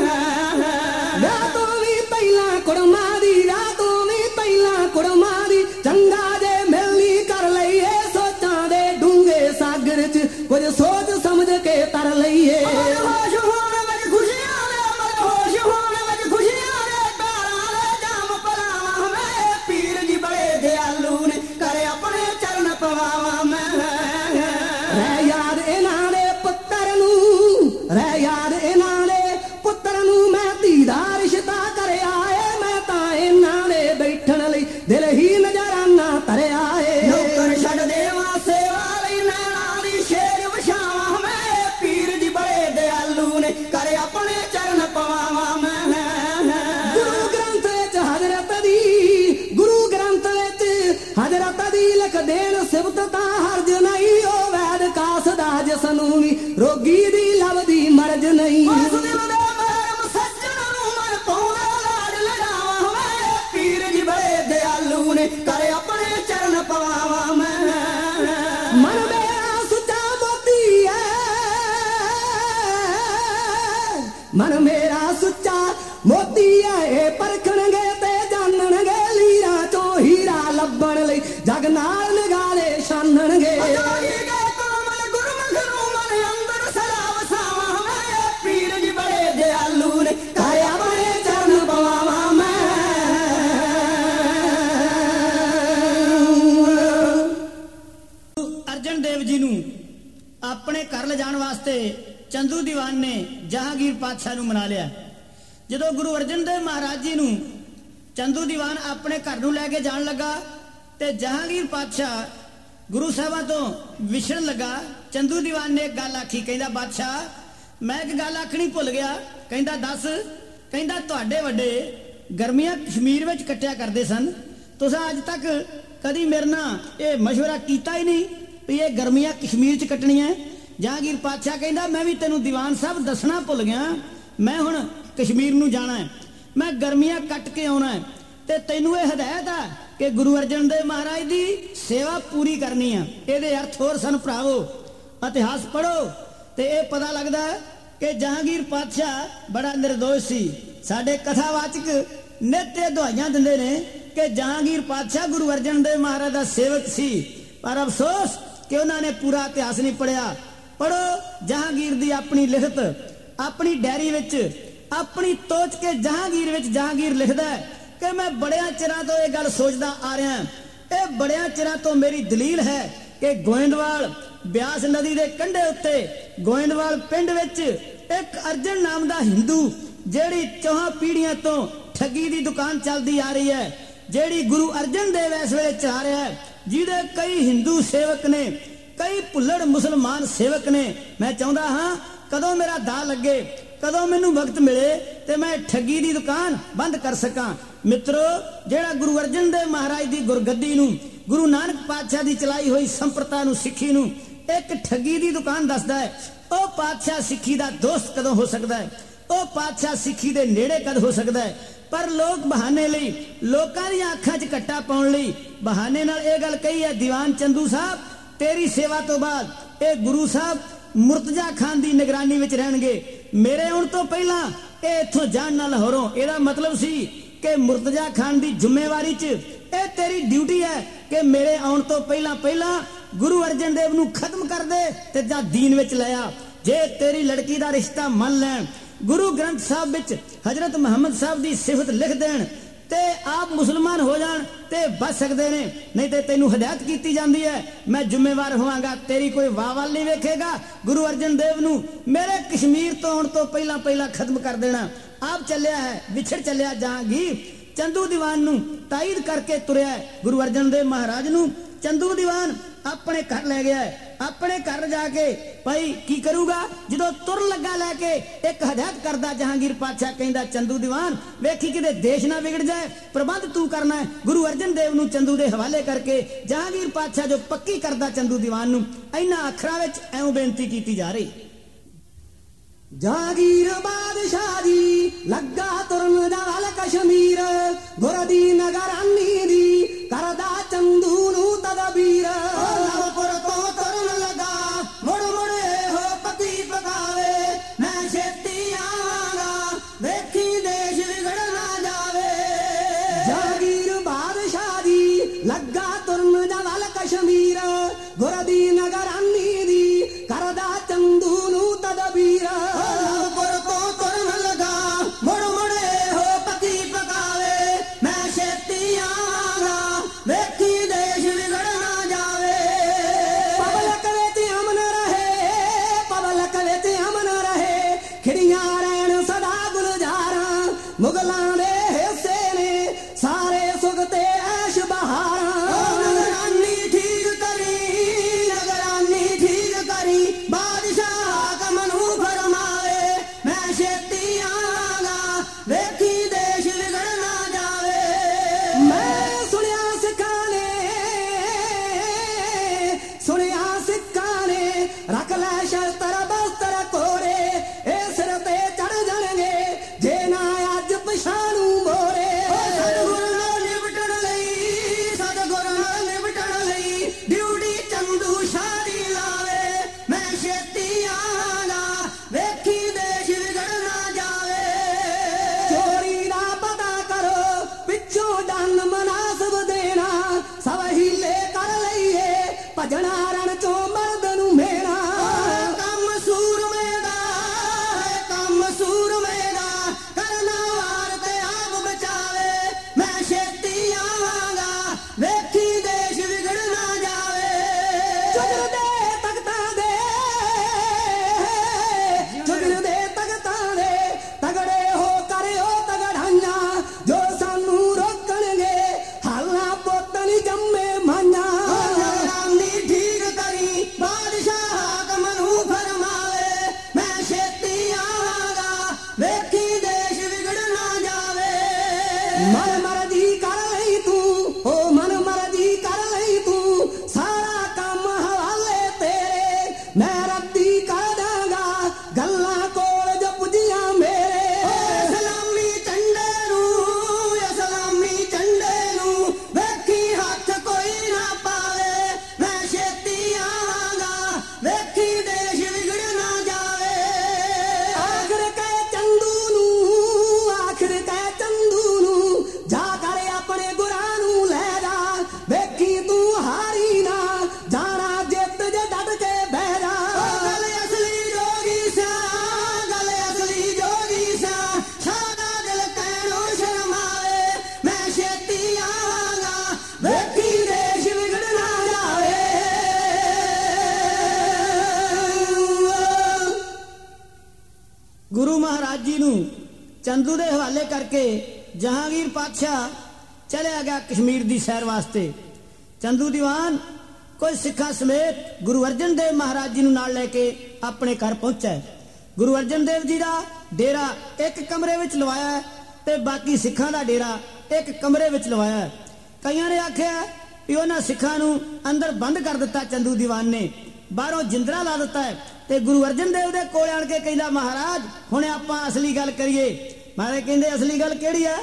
चंगा जे मिलनी कर लईए सोचां दे डूंगे सागर च कुछ सोच समझ के तर लईए। होश होने विच खुशियां दे होश होने विच खुशियां दे प्यारां दे जाम पलावा मैं पीर जी बड़े दयालु ने करे अपने चरण पवावा मैं। रह याद इन्हां दे पुत्तर नू, रह याद इन्हां दे पुत्तर नू मैं धी दा रिश्ता करया है मैं तां इन्हां दे बैठण लई दिल ही तरया है। नौकर छड़ देवा सेवा लई नैना दी शेर विछावा मैं पीर जी बड़े दयालु ने करे अपने चरण पवावा मैं। गुरु ग्रंथ विच हजरत दी, गुरु ग्रंथ विच हजरत दी लिख देन सिफत तां हर्ज नहीं ओ वैद कास दा जिसनू भी रोगी दी लभदी मर्ज नहीं। करे अपने चरण पवावा मैं। मन मेरा सुचा मोती है, मन मेरा सुचा मोती है परखणगे ते जानणगे लीरा चो हीरा लभण लई जग नाल नगाले छानणगे। पीर जी बड़े दयालु ने करे अपने चरण पवावा मैं। अपने घर ले जाने वास्ते चंदू दीवान ने जहांगीर पातशाह नू मना लिया। जदों गुरु अर्जन देव महाराज जी नू चंदू दीवान अपने घर नू लैके जान लगा ते जहांगीर पातशाह गुरु साहबां तो विछड़न लगा। चंदू दीवान ने एक गल आखी, कहंदा बादशाह मैं एक गल आखनी भुल गया। कहंदा दस, कहंदा तुहाडे वड्डे गर्मियां कश्मीर विच कट्टिया करदे सन, तुसां अज तक कदी मेरे नाल ये मशवरा कीता ही नहीं भी ये गर्मियां कश्मीर च कट्टणियां। जहांगीर पातशाह कहंदा मैं भी तेनू दीवान साहब दसना भुल गया, मैं हुण कश्मीर नू जाना है, मैं गर्मियां कट के आउणा है ते तैनू ये हदायत है कि गुरु अर्जन देव महाराज दी सेवा पूरी करनी है। इहदे अर्थ होर सन भरावो, इतिहास पढ़ो ते ये पता लगदा कि जहांगीर पातशाह बड़ा निर्दोष सी। साडे कथावाचक नित दुआइयां दिंदे ने कि जहांगीर पातशाह गुरु अर्जन देव महाराज दा सेवक सी, पर अफसोस कि उन्होंने पूरा इतिहास नहीं पढ़िया। पढ़ो जहांगीर दी अपनी लिखत, अपनी डायरी विच अपनी तोच के जहांगीर विच जहांगीर लिखदा है कि मैं बड़िया चिरां तो यह गल सोचदा आ रहा, ये बड़िया चिरां तो मेरी दलील है कि गोइंदवाल ब्यास नदी के कंढे उत्ते गोइंदवाल पिंड विच एक अर्जन नाम दा हिंदू जेड़ी चौहां पीढ़ियां तो ठगी दी दुकान चलती आ रही है, जेड़ी गुरु अर्जन देव इस वेले चला रहा है, जिहदे कई हिंदू सेवक ने, कई भुल्लड़ मुसलमान सेवक ने। मैं चाहता हाँ कदों मेरा दा लगे, कदों मैनू वक्त मिले ते मैं ठगी दी दुकान बंद कर सका। मित्रो जेड़ा गुरु अर्जन देव महाराज दी गुरगद्दी नू, गुरु नानक पातशाह दी चलाई हुई संप्रता नू, सिक्खी नू एक ठगी दी दुकान दसदा है, ओ पातशाह सिक्खी दा दोस्त कदों हो सकता है, ओ पातशाह सिक्खी दे नेड़े कद हो सकता है। पर लोग बहाने लई लोकां दी अखां 'च कट्टा पाउण लई बहाने नाल इह गल कही है, दीवान चंदू साहब तेरी सेवा तो बाद ये गुरु साहब मुर्तजा खान की निगरानी विच रहणगे। मेरे आउण तो पहला ये इत्थों जाण ना लाहौरों। इहदा मतलब सी कि मुर्तजा खान की जिम्मेवारी च ये तेरी ड्यूटी है कि मेरे आउण तो पहला पहला गुरु अर्जन देव नूं खत्म कर दे ते जां दीन विच ले आ। जे तेरी लड़की का रिश्ता मन लैण, गुरु ग्रंथ साहब विच हजरत मुहम्मद साहब की सिफत लिख देण ते आप मुसलमान हो जाण ते बच सकते ने, नहीं तो तेनू हदायत की जाती है मैं जिम्मेवार होवांगा, तेरी कोई वाह वाल नहीं वेखेगा। गुरु अर्जन देव नूं मेरे कश्मीर तो आउण तो पहला पहला खत्म कर देना। आप चलिया है विछड़ चलिया जहांगीर चंदू दीवान नूं ताईद करके तुरया है। गुरु अर्जन देव महाराज नूं चंदू दीवान अपने घर ले गया है। अपने घर जाके भाई की करूगा, जो तुर लगा लैके एक हदायत करदा जहांगीर पातशाह कहंदा चंदू दीवान वेखी किते देश ना बिगड़ जाए, प्रबंध तू करना है। गुरु अर्जन देव नूं चंदू दे हवाले करके जहांगीर पातशाह जो पक्की करदा चंदू दीवान नूं इन्हां अखरां विच ऐं बेनती कीती जा रही। जहांगीर बादशाह जी लगा तुरन जाल कश्मीर, गुरदी नगरानी दी करदा चंदू नूं तदबीर। नवपुर तो तुरन लगा मुड़ मुड़ हो पकी पकावे, मैं छेती आवांगा देखी देश बिगड़ ना जावे। जहांगीर बादशाह जी लगा तुरन जाल कश्मीर, गुरदी नगरानी दी करदा चंदू नूं तदबीर। मुगलां दे हिस्से ने सारे सुगते ऐश बहारा। नगरानी ठीक करी, नगरानी ठीक करी, बादशाह हाकम नूं फरमावे, मैं छेती आवांगा वेखी देश बिगड़ ना जावे। मैं सुनिया सिक्खां ने, सुनिया सिक्खां ने रख लै शस्त्र बस्तर कोरे, ए सिर ते चढ़ जाणगे जे ना शानू मोरे। सतगुर नाल निपटण लई, सतगुर नाल निपटण लई ड्यूटी चंदू शादी लावे, मैं छेती आवांगा वेखी देश बिगड़ ना जावे। चोरी दा पता करो पिछों डन मुनासिब देना, सब हीले कर लईए भजना रण चों मर्द नूं मेरा। कम सूरमे दा है कम सूरमे दा करना मन मर्जी कर लई तू, ओ मन मर्जी कर लई तू, सारा काम हवाले तेरे, मैं रद्दी कर दांगा गल्ला कोल जो पुजिया मेरे। सलामी चंडे नूं, सलामी चंडे नूं वेखी हाथ कोई ना पावे, मैं छेती आवांगा वेखी देश बिगड़ ना जावे। आखिर कै चंदू नूं, आखिर कै चंदू जा कर अपने गुरां नूं लै जा, वेखी तू हारी ना जाना जित जे डट के बह जा। गल असली जोगी सा, गल असली जोगी सा, सादा दिल कहणों शर्मावे, मैं छेती आवांगा वेखी देश बिगड़ ना जावे। गुरु महाराज जी नूं चंदू दे हवाले करके जहांगीर पातशाह चलिया गया कश्मीर की सैर वास्ते। चंदू दीवान कोई सिखा समेत गुरु अर्जन देव महाराज जी नाल लेके अपने घर पहुंचा है। गुरु अर्जन देव जी का डेरा एक कमरे विच लवाया है ते बाकी सिखां दा डेरा एक कमरे विच लवाया है। कईयां ने आख्या कि उन्हां सिखां नूं अंदर बंद कर दिता, चंदू दीवान ने बाहरों जिंदरा ला दिता है ते गुरु अर्जन देव दे कोल आण के कहंदा महाराज हुण आपां असली गल करिए। महाराज कहंदे असली गल किहड़ी है?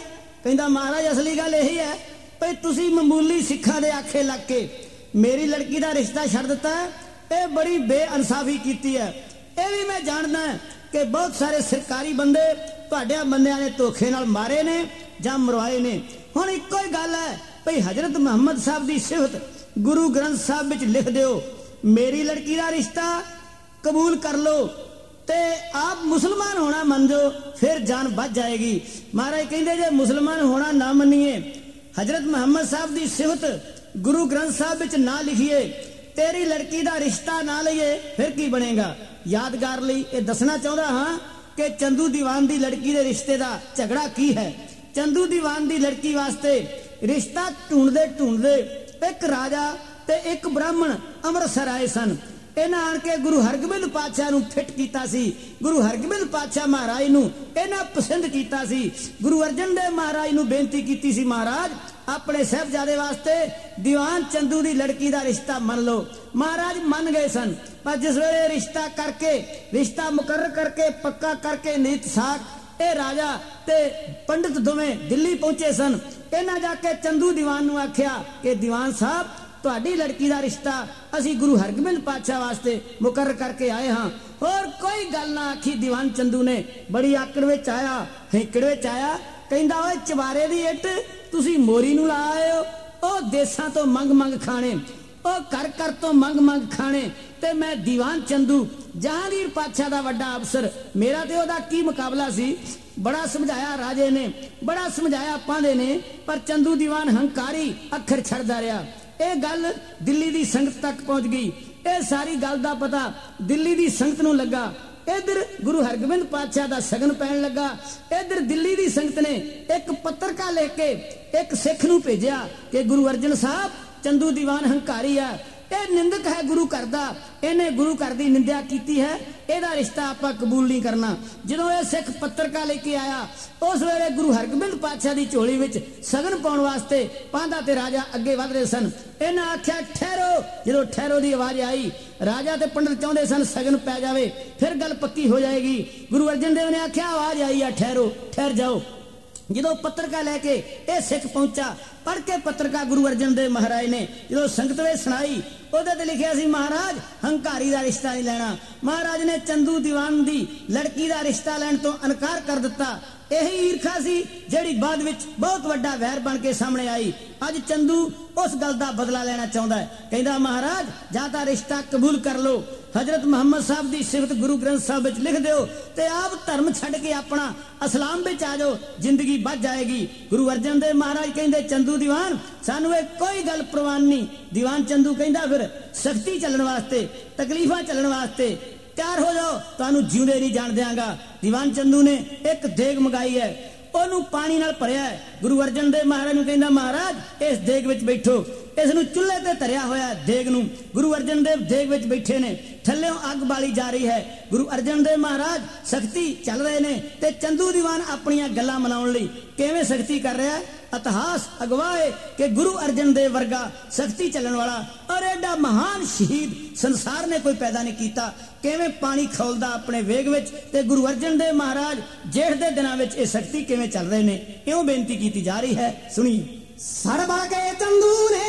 कहंदा महाराज असली गल यही है भई तुसीं मामूली सिखां दे आखे लग के मेरी लड़की दा रिश्ता छड्ड दिता है, ये बड़ी बेइंसाफी कीती है। ये भी मैं जानदा है कि बहुत सारे सरकारी बंदे तुहाडे बंदियां ने धोखे नाल मारे ने जां मरवाए ने। हुण इक्को ही गल है भई हजरत मुहम्मद साहब दी सिफत गुरु ग्रंथ साहब विच लिख दिओ, मेरी लड़की दा रिश्ता कबूल कर लो ते आप मुसलमान होना मन जो, फिर जान बच जाएगी। महाराज कहंदे जे मुसलमान होना ना मनीए, हजरत मुहम्मद साहब दी सिफत गुरु ग्रंथ साहब विच ना लिखिए, तेरी लड़की दा रिश्ता ना लईए, फिर की बनेगा। यादगार लई ये दसना चाहता हाँ कि चंदू दीवान दी लड़की दे रिश्ते दा झगड़ा की है। चंदू दीवान दी लड़की वास्ते रिश्ता ढूंढदे ढूंढदे एक राजा ते एक ब्राह्मण अमृतसर आए सन। इन्हां आण के गुरु हरगोबिंद पातशाह नूं फिट कीता सी। गुरु हरगोबिंद पातशाह महाराज नूं इन्हां पसंद कीता सी। गुरु अर्जन देव महाराज नूं बेनती कीती सी, महाराज अपने साहबजादे वास्ते दीवान चंदू दी लड़की दा रिश्ता मन लो। महाराज मन गए सन, पर जिस वेले रिश्ता करके रिश्ता मुकर्रर करके पक्का करके नीत साख ए राजा ते पंडित दोवें दिल्ली पहुंचे सन। इन्हां जाके चंदू दीवान नूं आख्या कि दीवान साहब तुहाडी लड़की दा रिश्ता असी गुरु हरगोबिंद पातशाह वास्ते मुकर्रर करके आए हाँ। और कोई गल ना आखी। दीवान चंदू ने बड़ी आकड़ विच आया, हैकड़ विच आया, कहंदा ओए चबारे दी इट तुसी मोरी नूं ला आए हो, ओ देसां तो मंग मंग खाने, ओ कर कर तो मंग मंग खाने, ते मैं दीवान चंदू जहांगीर पातशाह दा वड्डा अफसर, मेरा ते ओदा की मुकाबला सी। बड़ा समझाया राजे ने, बड़ा समझाया पांदे ने, पर चंदू दीवान हंकारी अखर छड़दा रहा। ये गल दिल्ली दी संगत तक पहुंच गई। ये सारी गल दा पता दिल्ली दी संगत नूं लगा। इधर गुरु हरगोबिंद पातशाह दा सगन पैण लगा। इधर दिल्ली दी संगत ने एक पत्रका लिख के एक सिख नूं भेजिया कि गुरु अर्जन साहब चंदू दीवान हंकारी है, ये निंदक है गुरु घर दा, इन्हें गुरु घर दी निंदा कीती है, ਇਹਦਾ रिश्ता ਆਪਾਂ कबूल नहीं करना। ਜਦੋਂ ਇਹ ਸਿੱਖ ਪੱਤਰਕਾ ਲੈ ਕੇ ਆਇਆ ਉਸ ਵੇਲੇ ਗੁਰੂ ਹਰਗੋਬਿੰਦ ਪਾਤਸ਼ਾਹ ਦੀ ਝੋਲੀ ਵਿੱਚ ਸਗਨ ਪਾਉਣ ਵਾਸਤੇ ਪਾਂਦਾ ਤੇ ਰਾਜਾ ਅੱਗੇ ਵਧ ਰਹੇ ਸਨ। ਇਹਨਾਂ ਆਖਿਆ ਠਹਿਰੋ। ਜਦੋਂ ਠਹਿਰੋ ਦੀ ਆਵਾਜ਼ ਆਈ, ਰਾਜਾ ਤੇ ਪੰਡਤ ਚਾਹੁੰਦੇ ਸਨ ਸਗਨ ਪੈ ਜਾਵੇ, ਫਿਰ ਗੱਲ ਪੱਕੀ ਹੋ ਜਾਏਗੀ। ਗੁਰੂ ਅਰਜਨ ਦੇਵ ਨੇ ਆਖਿਆ ਆਵਾਜ਼ ਆਈ ਆ, ਠਹਿਰੋ, ਠਹਿਰ ਜਾਓ। ਜਦੋਂ ਪੱਤਰਕਾ ਲੈ ਕੇ ਇਹ ਸਿੱਖ ਪਹੁੰਚਾ, पढ़ के पत्रकार गुरु अर्जन देव महाराज ने जो संगत में सुनाई, ਉਹਦੇ ਤੇ ਲਿਖਿਆ ਸੀ महाराज हंकारी का रिश्ता नहीं लेना। महाराज ने चंदू दीवान दी लड़की का रिश्ता लैण तो इनकार कर दिता। यही ईर्खा सी जिहड़ी बाद विच बहुत वड्डा वैर बन के सामने आई। अज चंदू उस गल का बदला लेना चाहता है। कहता महाराज जां तां रिश्ता कबूल कर लो, हजरत मुहम्मद साहब की सिफत गुरु ग्रंथ साहब विच लिख दो ते आप धर्म छड्ड के अपना इस्लाम विच आ जाओ, जिंदगी बच जाएगी। गुरु अर्जन देव महाराज कहते चंदू दीवान सानू कोई गल प्रवान नहीं। दीवान चंदू कहता फिर सख्ती चलने वास्ते, तकलीफा चलने वास्ते तैयार हो जाओ, तुहानू जिउंदे नहीं जान देंगा। दीवान चंदू ने एक देग मंगाई है, ओनू पानी नाल भरिया है। गुरु अर्जन देव महाराज नू कहंदा महाराज इस देग विच बैठो। इस नू चुल्हे ते धरिया होया देग नू गुरु अर्जन देव देग विच बैठे ने, थल्ले अग बाली जा रही है। गुरु अर्जन देव महाराज सख्ती चल रहे ने ते चंदू दीवान अपनियां गल्लां मनाउण लई किवें सख्ती कर रहा है। इतिहास अगवाह है कि गुरु अर्जन देव वर्गा सख्ती चलन वाला और एडा महान शहीद संसार ने कोई पैदा नहीं किया। किवें पानी खौलदा अपने वेग विच ते गुरु अर्जन देव महाराज जेठ दे दिनां विच इह सख्ती किवें चल रहे ने, इउं बेनती की जा रही है। सुनिए। सड़बा के चंदू ने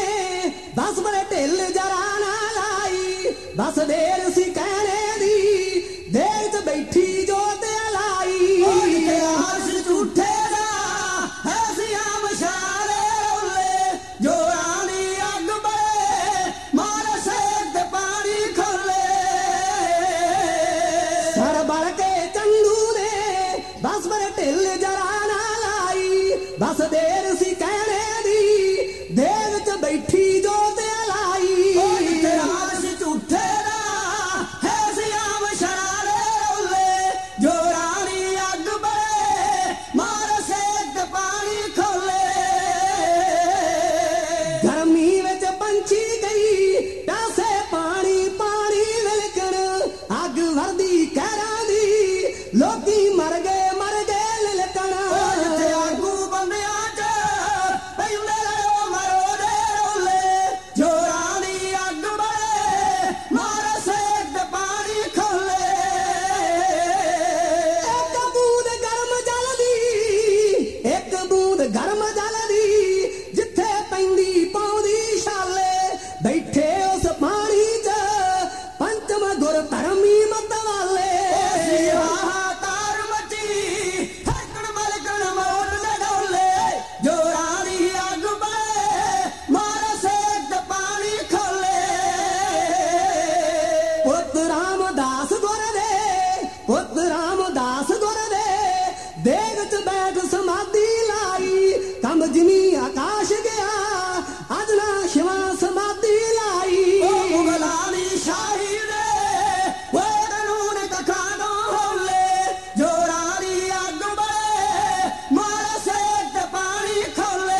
दस बड़े ढिल जरा ना लाई, दस देर सी कहने दी देर च बैठी जो ते लाई। हर्ष झूठे दा है सियाम शारे रोले, जो रानी अग बड़े मारे सेक ते पानी खोले। सड़बा के चंदू ने दस बड़े ढिल जरा ना लाई, दस देर सी कहने देव च बैठी जो ते लाई। हर्ष झूठे दा है सियाम शरारे रोले, जो रानी अग बड़े मार सेक पानी खोले। गर्मी विच पंछी गई प्यासे पानी पानी विलकण, अग वरदी कहरां दी लोकी मर गए मर गए लिलकण। आगू बंदियां च जिनी आकाश गया अजना शिवा समाधि लाई मुगलानी शाही दे वो कानून कखानो होले जोरानी अग बड़े मारे से पानी खोले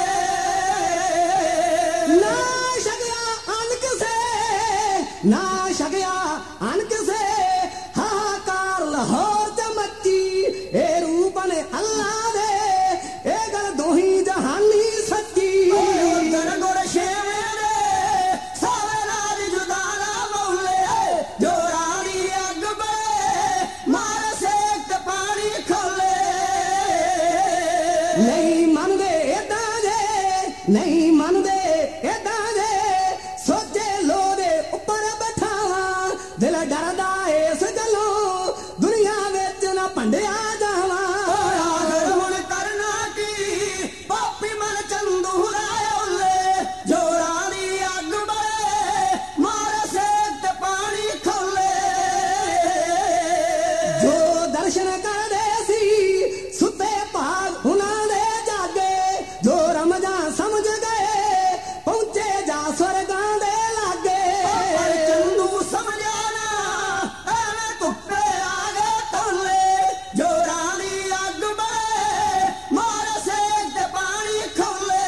ना शगया अनक से ना शगया अनक से हाहाकार लाहौर च मची ए रूप ने अल्लाह दे ए गल दोही जहानी सच्ची उधर गुड़ शेवे दे सारे राज जुदाना बोले जोरानी अग बड़े मारे से पानी खोले नहीं मनदे एदा जे नहीं मनदे एदा जे सोचे लो दे ऊपर बैठावा दिल डरदा इस गलों दुनिया विच ना भंडिया जावा आखिर हुण करना की पापी मन चंदू रायोले जोरानी अग बड़े मारे से पानी खोले जो दर्शन कर दे सी सुते भाग उन्हां दे जागे जो रमजान समझ गए पहुंचे जा स्वर्गां दे लागे पर चंदू समझाना एवें धुप्पे आ गए तोले जोरानी अग बड़े मारे से पानी खोले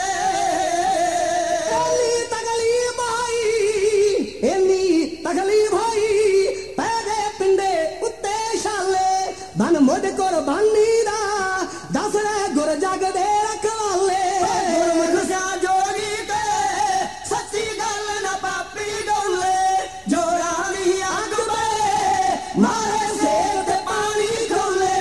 एनी तकलीफ होई एनी तकलीफ होई पै गए पिंडे उत्ते शाले धन मुझ कुर्बानी दा दस रहे गुर जग दे रखवाले गुरमुख स्या जोगी ते सच्ची गल न पापी डोले जोरानी अग बड़े मारे सिर ते पानी खोले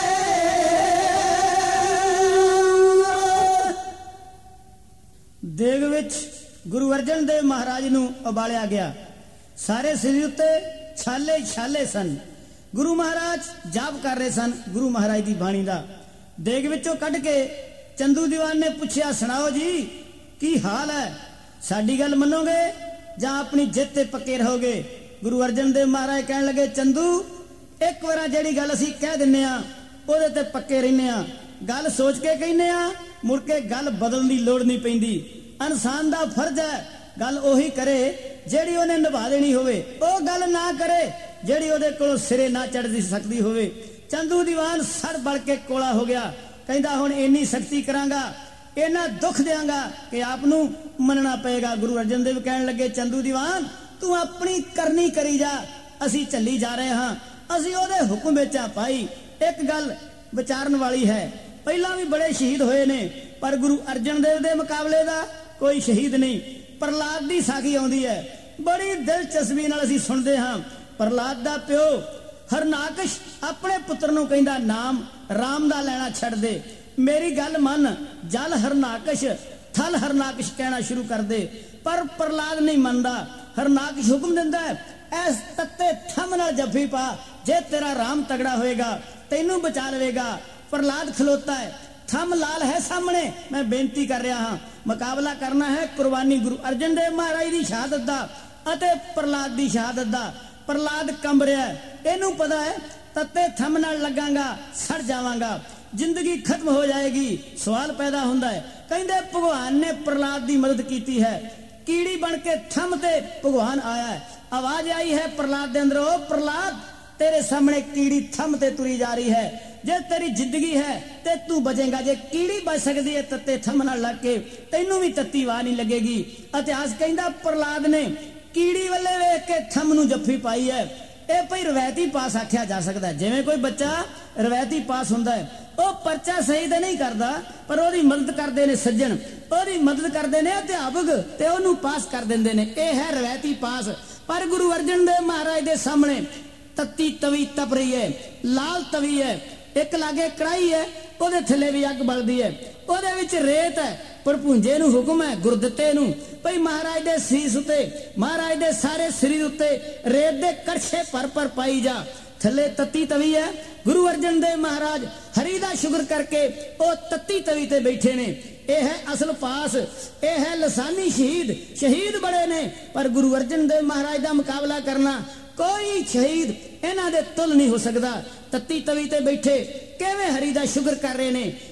ਦੇਗ ਵਿੱਚ ਗੁਰੂ ਅਰਜਨ ਦੇਵ ਮਹਾਰਾਜ ਨੂੰ ਉਬਾਲਿਆ ਗਿਆ। ਸਾਰੇ ਸਿਰ ਉੱਤੇ ਛਾਲੇ ਛਾਲੇ ਸਨ। ਗੁਰੂ ਮਹਾਰਾਜ ਜਾਪ ਕਰ ਰਹੇ ਸਨ ਗੁਰੂ ਮਹਾਰਾਜ ਦੀ ਬਾਣੀ ਦਾ। ਦੇਗ ਵਿੱਚੋਂ ਕੱਢ ਕੇ ਚੰਦੂ ਦੀਵਾਨ ਨੇ ਪੁੱਛਿਆ, ਸੁਣਾਓ ਜੀ ਕੀ ਹਾਲ ਹੈ, ਸਾਡੀ ਗੱਲ ਮੰਨੋਗੇ ਜਾਂ ਆਪਣੀ ਜਿੱਤ ਤੇ ਪੱਕੇ ਰਹੋਗੇ? ਗੁਰੂ ਅਰਜਨ ਦੇਵ ਮਹਾਰਾਜ ਕਹਿਣ ਲੱਗੇ, ਚੰਦੂ ਇੱਕ ਵਾਰ ਜਿਹੜੀ ਗੱਲ ਅਸੀਂ ਕਹਿ ਦਿੰਨੇ ਆ ਉਹਦੇ ਤੇ ਪੱਕੇ ਰਹਿੰਦੇ ਆ। ਗੱਲ ਸੋਚ ਕੇ ਕਹਿੰਦੇ ਆ, ਮੁੜ ਕੇ ਗੱਲ ਬਦਲਣ ਦੀ ਲੋੜ ਨਹੀਂ ਪੈਂਦੀ। ਇਨਸਾਨ ਦਾ ਫਰਜ਼ ਹੈ ਗੱਲ ਉਹੀ ਕਰੇ ਜਿਹੜੀ ਉਹਨੇ ਨਿਭਾ ਦੇਣੀ ਹੋਵੇ, ਉਹ ਗੱਲ ਨਾ ਕਰੇ ਜਿਹੜੀ ਉਹਦੇ ਕੋਲੋਂ ਸਿਰੇ ਨਾ ਚੜ੍ਹ ਸਕਦੀ ਹੋਵੇ। ਚੰਦੂ ਦੀਵਾਨ ਸੜ ਬਲ ਕੇ ਕੋਲਾ ਹੋ ਗਿਆ। ਕਹਿੰਦਾ ਹੁਣ ਇੰਨੀ ਸਖਤੀ ਕਰਾਂਗਾ, ਇੰਨਾ ਦੁੱਖ ਦਿਆਂਗਾ ਕਿ ਆਪ ਨੂੰ ਮੰਨਣਾ ਪਏਗਾ। ਗੁਰੂ ਅਰਜਨ ਦੇਵ ਕਹਿਣ ਲੱਗੇ, ਚੰਦੂ ਦੀਵਾਨ ਤੂੰ ਆਪਣੀ ਕਰਨੀ ਕਰੀ ਜਾ, ਅਸੀਂ ਚੱਲੀ ਜਾ ਰਹੇ ਹਾਂ, ਅਸੀਂ ਉਹਦੇ ਹੁਕਮ ਵਿੱਚ ਆ ਪਾਈ। ਇੱਕ ਗੱਲ ਵਿਚਾਰਨ ਵਾਲੀ ਹੈ, ਪਹਿਲਾਂ ਵੀ ਬੜੇ ਸ਼ਹੀਦ ਹੋਏ ਨੇ ਪਰ ਗੁਰੂ ਅਰਜਨ ਦੇਵ ਦੇ ਮੁਕਾਬਲੇ ਦਾ ਕੋਈ ਸ਼ਹੀਦ ਨਹੀਂ। ਪ੍ਰਹਲਾਦ ਦੀ ਸਾਖੀ ਆਉਂਦੀ ਹੈ, ਬੜੀ ਦਿਲਚਸਪੀ ਨਾਲ ਅਸੀਂ ਸੁਣਦੇ ਹਾਂ। ਪ੍ਰਹਲਾਦ ਦਾ ਪਿਓ ਹਰਨਾਕਸ਼ ਆਪਣੇ ਪੁੱਤਰ ਨੂੰ ਕਹਿੰਦਾ, ਨਾਮ ਰਾਮ ਦਾ ਲੈਣਾ ਛੱਡ ਦੇ, ਮੇਰੀ ਗੱਲ ਮੰਨ, ਜਲ ਹਰਨਾਕਸ਼ ਥਲ ਹਰਨਾਕਸ਼ ਕਹਿਣਾ ਸ਼ੁਰੂ ਕਰ ਦੇ। ਪਰ ਪ੍ਰਹਲਾਦ ਨਹੀਂ ਮੰਨਦਾ। ਹਰਨਾਕਸ਼ ਹੁਕਮ ਦਿੰਦਾ ਹੈ, ਐਸ ਤੱਤੇ ਥੰਮ ਨਾਲ ਜੱਫੀ ਪਾ, ਜੇ ਤੇਰਾ ਰਾਮ ਤਗੜਾ ਹੋਏਗਾ ਤੈਨੂੰ ਬਚਾ ਲਵੇਗਾ। ਪ੍ਰਹਲਾਦ ਖਲੋਤਾ ਹੈ, ਥੰਮ ਲਾਲ ਹੈ ਸਾਹਮਣੇ, ਮੈਂ ਬੇਨਤੀ ਕਰ ਰਿਹਾ ਹਾਂ, ਮੁਕਾਬਲਾ ਕਰਨਾ ਹੈ ਕੁਰਬਾਨੀ ਗੁਰੂ ਅਰਜਨ ਦੇਵ ਮਹਾਰਾਜ ਦੀ ਸ਼ਹਾਦਤ ਦਾ ਅਤੇ ਪ੍ਰਹਲਾਦ ਦੀ ਸ਼ਹਾਦਤ ਦਾ। ਪ੍ਰਹਲਾਦ ਕੰਬ ਰਿਹਾ, ਇਹਨੂੰ ਪਤਾ ਹੈ ਤੱਤੇ ਥੰਮ ਨਾਲ ਲੱਗਾਂਗਾ ਸੜ ਜਾਵਾਂਗਾ, ਜ਼ਿੰਦਗੀ ਖਤਮ ਹੋ ਜਾਏਗੀ। ਸਵਾਲ ਪੈਦਾ ਹੁੰਦਾ ਹੈ, ਕਹਿੰਦੇ ਭਗਵਾਨ ਨੇ ਪ੍ਰਹਲਾਦ ਦੀ ਮਦਦ ਕੀਤੀ ਹੈ, ਕੀੜੀ ਬਣ ਕੇ ਥੰਮ ਤੇ ਭਗਵਾਨ ਆਇਆ ਹੈ। ਆਵਾਜ਼ ਆਈ ਹੈ ਪ੍ਰਹਲਾਦ ਦੇ ਅੰਦਰ, ਉਹ ਪ੍ਰਹਲਾਦ ਤੇਰੇ ਸਾਹਮਣੇ ਕੀੜੀ ਥੰਮ ਤੇ ਤੁਰੀ ਜਾ ਰਹੀ ਹੈ, ਜੇ ਤੇਰੀ ਜ਼ਿੰਦਗੀ ਹੈ ਤੇ ਤੂੰ ਬਚੇਗਾ। ਜੇ ਕੀੜੀ ਬਚ ਸਕਦੀ ਹੈ ਤੱਤੇ ਥੰਮ ਨਾਲ ਲੱਗ ਕੇ, ਤੈਨੂੰ ਵੀ ਤੱਤੀ ਵਾਹ ਨਹੀਂ ਲੱਗੇਗੀ। ਇਤਿਹਾਸ ਕਹਿੰਦਾ ਪ੍ਰਹਲਾਦ ਨੇ ਕੀੜੀ ਵੱਲੇ ਵੇਖ ਕੇ ਥੰਮ ਨੂੰ ਜੱਫੀ ਪਾਈ ਹੈ। ਇਹ ਭਈ ਰਵਾਇਤੀ ਪਾਸ ਆਖਿਆ ਜਾ ਸਕਦਾ, ਜਿਵੇਂ ਕੋਈ ਬੱਚਾ ਰਵਾਇਤੀ ਪਾਸ ਹੁੰਦਾ ਹੈ, ਉਹ ਪਰਚਾ ਸਹੀ ਤੇ ਨਹੀਂ ਕਰਦਾ ਪਰ ਉਹਦੀ ਮਦਦ ਕਰਦੇ ਨੇ ਸੱਜਣ, ਉਹਦੀ ਮਦਦ ਕਰਦੇ ਨੇ ਅਧਿਆਪਕ ਤੇ ਉਹਨੂੰ ਪਾਸ ਕਰ ਦਿੰਦੇ ਨੇ, ਇਹ ਹੈ ਰਵਾਇਤੀ ਪਾਸ। ਪਰ ਗੁਰੂ ਅਰਜਨ ਦੇਵ ਮਹਾਰਾਜ ਦੇ ਸਾਹਮਣੇ ਤੱਤੀ ਤਵੀ ਤਪ ਰਹੀ ਹੈ, ਲਾਲ ਤਵੀ ਹੈ, ਇੱਕ ਲਾਗੇ ਕੜਾਈ ਹੈ, ਉਹਦੇ ਥੱਲੇ ਵੀ ਅੱਗ ਬਲਦੀ ਹੈ, ਉਹਦੇ ਵਿੱਚ ਰੇਤ ਹੈ। ਪਰ ਭੁੰਜੇ ਨੂੰ ਹੁਕਮ ਹੈ ਗੁਰਦਿੱਤੇ ਨੂੰ, ਭਈ ਮਹਾਰਾਜ ਦੇ ਸੀਸ ਉੱਤੇ, ਮਹਾਰਾਜ ਦੇ ਸਾਰੇ ਸਰੀਰ ਉੱਤੇ ਰੇਤ ਦੇ ਕੜਛੇ ਭਰ ਭਰ ਪਾਈ ਜਾ। ਥੱਲੇ ਤੱਤੀ ਤਵੀ ਹੈ। ਗੁਰੂ ਅਰਜਨ ਦੇਵ ਮਹਾਰਾਜ ਹਰੀ ਦਾ ਸ਼ੁਕਰ ਕਰਕੇ ਉਹ ਤੱਤੀ ਤਵੀ ਤੇ ਬੈਠੇ ਨੇ। ਇਹ ਹੈ ਅਸਲ ਪਾਸ, ਇਹ ਹੈ ਲਸਾਨੀ ਸ਼ਹੀਦ। ਸ਼ਹੀਦ ਬੜੇ ਨੇ ਪਰ ਗੁਰੂ ਅਰਜਨ ਦੇਵ ਮਹਾਰਾਜ ਦਾ ਮੁਕਾਬਲਾ ਕਰਨਾ ਕੋਈ ਸ਼ਹੀਦ ਇਹਨਾਂ ਦੇ ਤੁਲ ਨਹੀਂ ਹੋ ਸਕਦਾ। ਤੱਤੀ ਤਵੀ ਤੇ ਬੈਠੇ ਕਿਵੇਂ ਹਰੀ ਦਾ ਸ਼ੁਕਰ ਕਰ ਰਹੇ ਨੇ,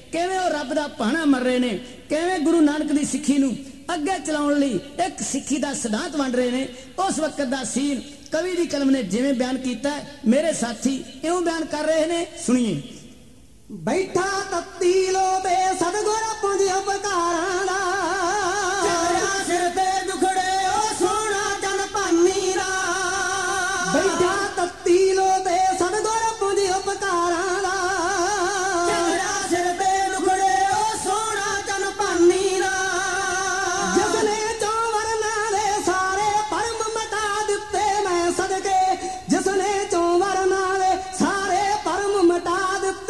किवें वो रब दा भाणा मर रहे ने, किवें गुरु नानक दी सिੱਖੀ ਨੂੰ ਅੱਗੇ ਚਲਾਉਣ ਲਈ ਇੱਕ ਸਿੱਖੀ ਦਾ ਸਿਧਾਂਤ ਵੰਡ ਰਹੇ ਨੇ। ਉਸ ਵਕਤ ਦਾ ਸੀਨ ਕਵੀ ਦੀ ਕਲਮ ਨੇ ਜਿਵੇਂ ਬਿਆਨ ਕੀਤਾ, ਮੇਰੇ ਸਾਥੀ ਇਉਂ ਬਿਆਨ ਕਰ ਰਹੇ ਨੇ, ਸੁਣੀਏ। ਬੈਠਾ ਤੱਤੀ ਲੋ ਤੇ ਸਤਿਗੁਰ ਪੁੰਜ ਉਪਕਾਰਾਂ ਦਾ, ਚੜਿਆ ਸਿਰ ਤੇ ਦੁਖੜੇ ਉਹ ਸੋਹਣਾ ਚੰਨ ਭਾਨੀ ਦਾ। ਬੈਠਾ ਤੱਤੀ ਲੋ ਤੇ ਸਤਿਗੁਰ ਪੁੰਜ ਉਪਕਾਰਾਂ ਦਾ, ਚੜਿਆ ਸਿਰ ਤੇ ਦੁਖੜੇ ਉਹ ਸੋਹਣਾ ਚੰਨ ਭਾਨੀ ਦਾ। ਜਿਸਨੇ ਚੌਵਰ ਨਾਂ ਦੇ ਸਾਰੇ ਪਰਮ ਮਟਾ ਦਿੱਤੇ ਮੈਂ ਸਦਕੇ, ਜਿਸਨੇ ਚੌਵਰ ਨਾਂ ਦੇ ਸਾਰੇ ਪਰਮ ਮਟਾ ਦਿੱਤੇ।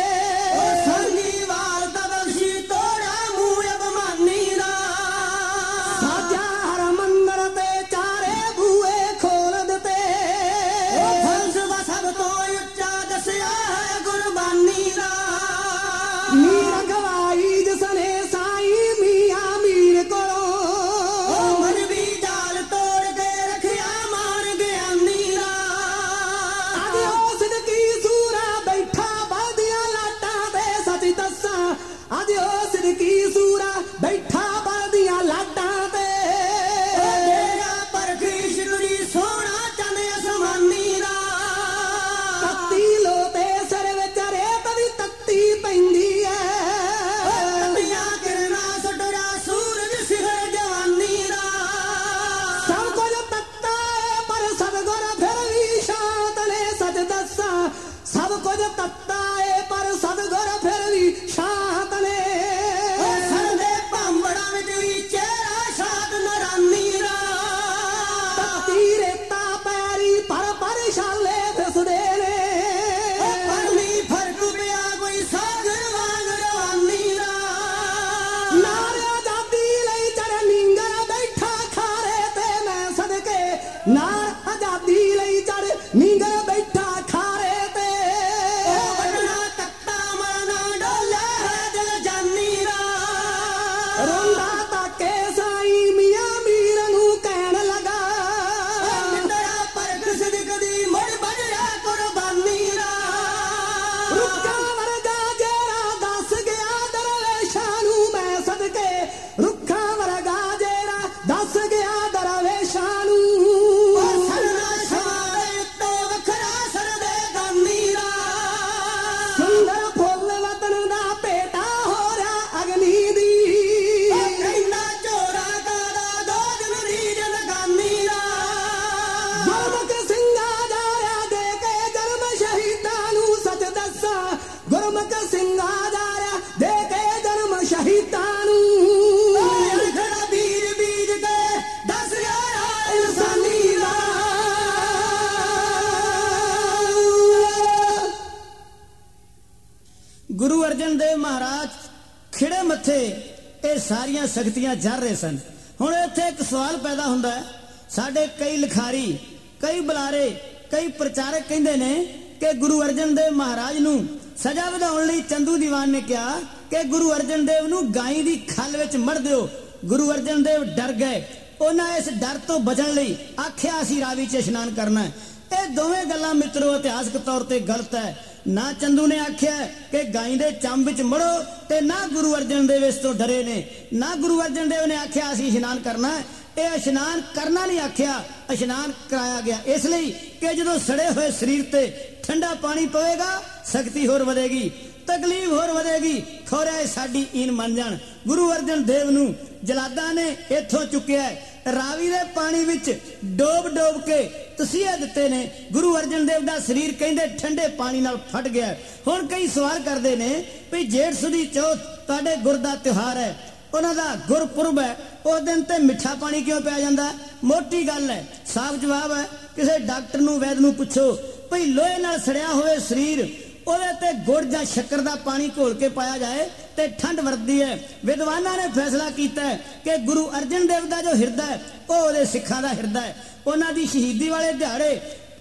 गुरु अर्जन देव महाराज खिड़े मथे ये सारिया शक्तियां जर रहे सन। हुण इत्थे एक सवाल पैदा हुंदा है, साडे कई लिखारी, कई बुलारे, कई प्रचारक कहंदे ने कि गुरु अर्जन देव महाराज नूं सजा वधाउण लई चंदू दीवान ने कहा कि गुरु अर्जन देव नूं गाई दी खल विच मड़ दिओ। गुरु अर्जन देव डर गए, उन्हां इस डर तो बचण लई आखिया असीं रावी च इशनान करना है। ये दोवें गल्लां मित्रो इतिहासक तौर ते गलत है। ना चंदू ने आख्या कि गाई दे चंब विच मड़ो, ते ना गुरु अर्जन देव इस तो डरे ने। ना गुरु अर्जन देव ने आख्या असीं इशनान करना है। यह इशनान करना नहीं आख्या, इशनान कराया गया इसलिए कि जदों सड़े हुए शरीर ते ठंडा पानी पवेगा शक्ति होर वधेगी, तकलीफ होर वधेगी। खोरिया साडी ईन मन जाण। गुरु अर्जन देव नूं जलादा ने इत्थों चुक्या, रावी दे पानी विच डोब डोब के तसीहे दिते ने। गुरु अर्जन देव दा शरीर कहंदे ठंडे पानी नाल फट गया। हुण कई सवाल करदे ने भी जेठ सुदी चौथ तुहाडे गुर दा त्योहार है, उन्हां दा गुरपुरब है, उस दिन ते मिठा पानी क्यों पिया जांदा? मोटी गल है, साफ जवाब है। किसी डॉक्टर नूं वैद नूं पुछो भई लोहे नाल सड़िया होए शरीर ਉਹਦੇ ਤੇ ਗੁੜ ਜਾਂ ਸ਼ੱਕਰ ਦਾ ਪਾਣੀ ਘੋਲ ਕੇ ਪਾਇਆ ਜਾਏ ਤੇ ਠੰਡ ਵਰਦੀ ਹੈ। ਵਿਦਵਾਨਾਂ ਨੇ ਫੈਸਲਾ ਕੀਤਾ ਹੈ ਕਿ ਗੁਰੂ ਅਰਜਨ ਦੇਵ ਦਾ ਜੋ ਹਿਰਦਾ ਹੈ ਉਹ ਉਹਦੇ ਸਿੱਖਾਂ ਦਾ ਹਿਰਦਾ ਹੈ। ਉਹਨਾਂ ਦੀ ਸ਼ਹੀਦੀ ਵਾਲੇ ਦਿਹਾੜੇ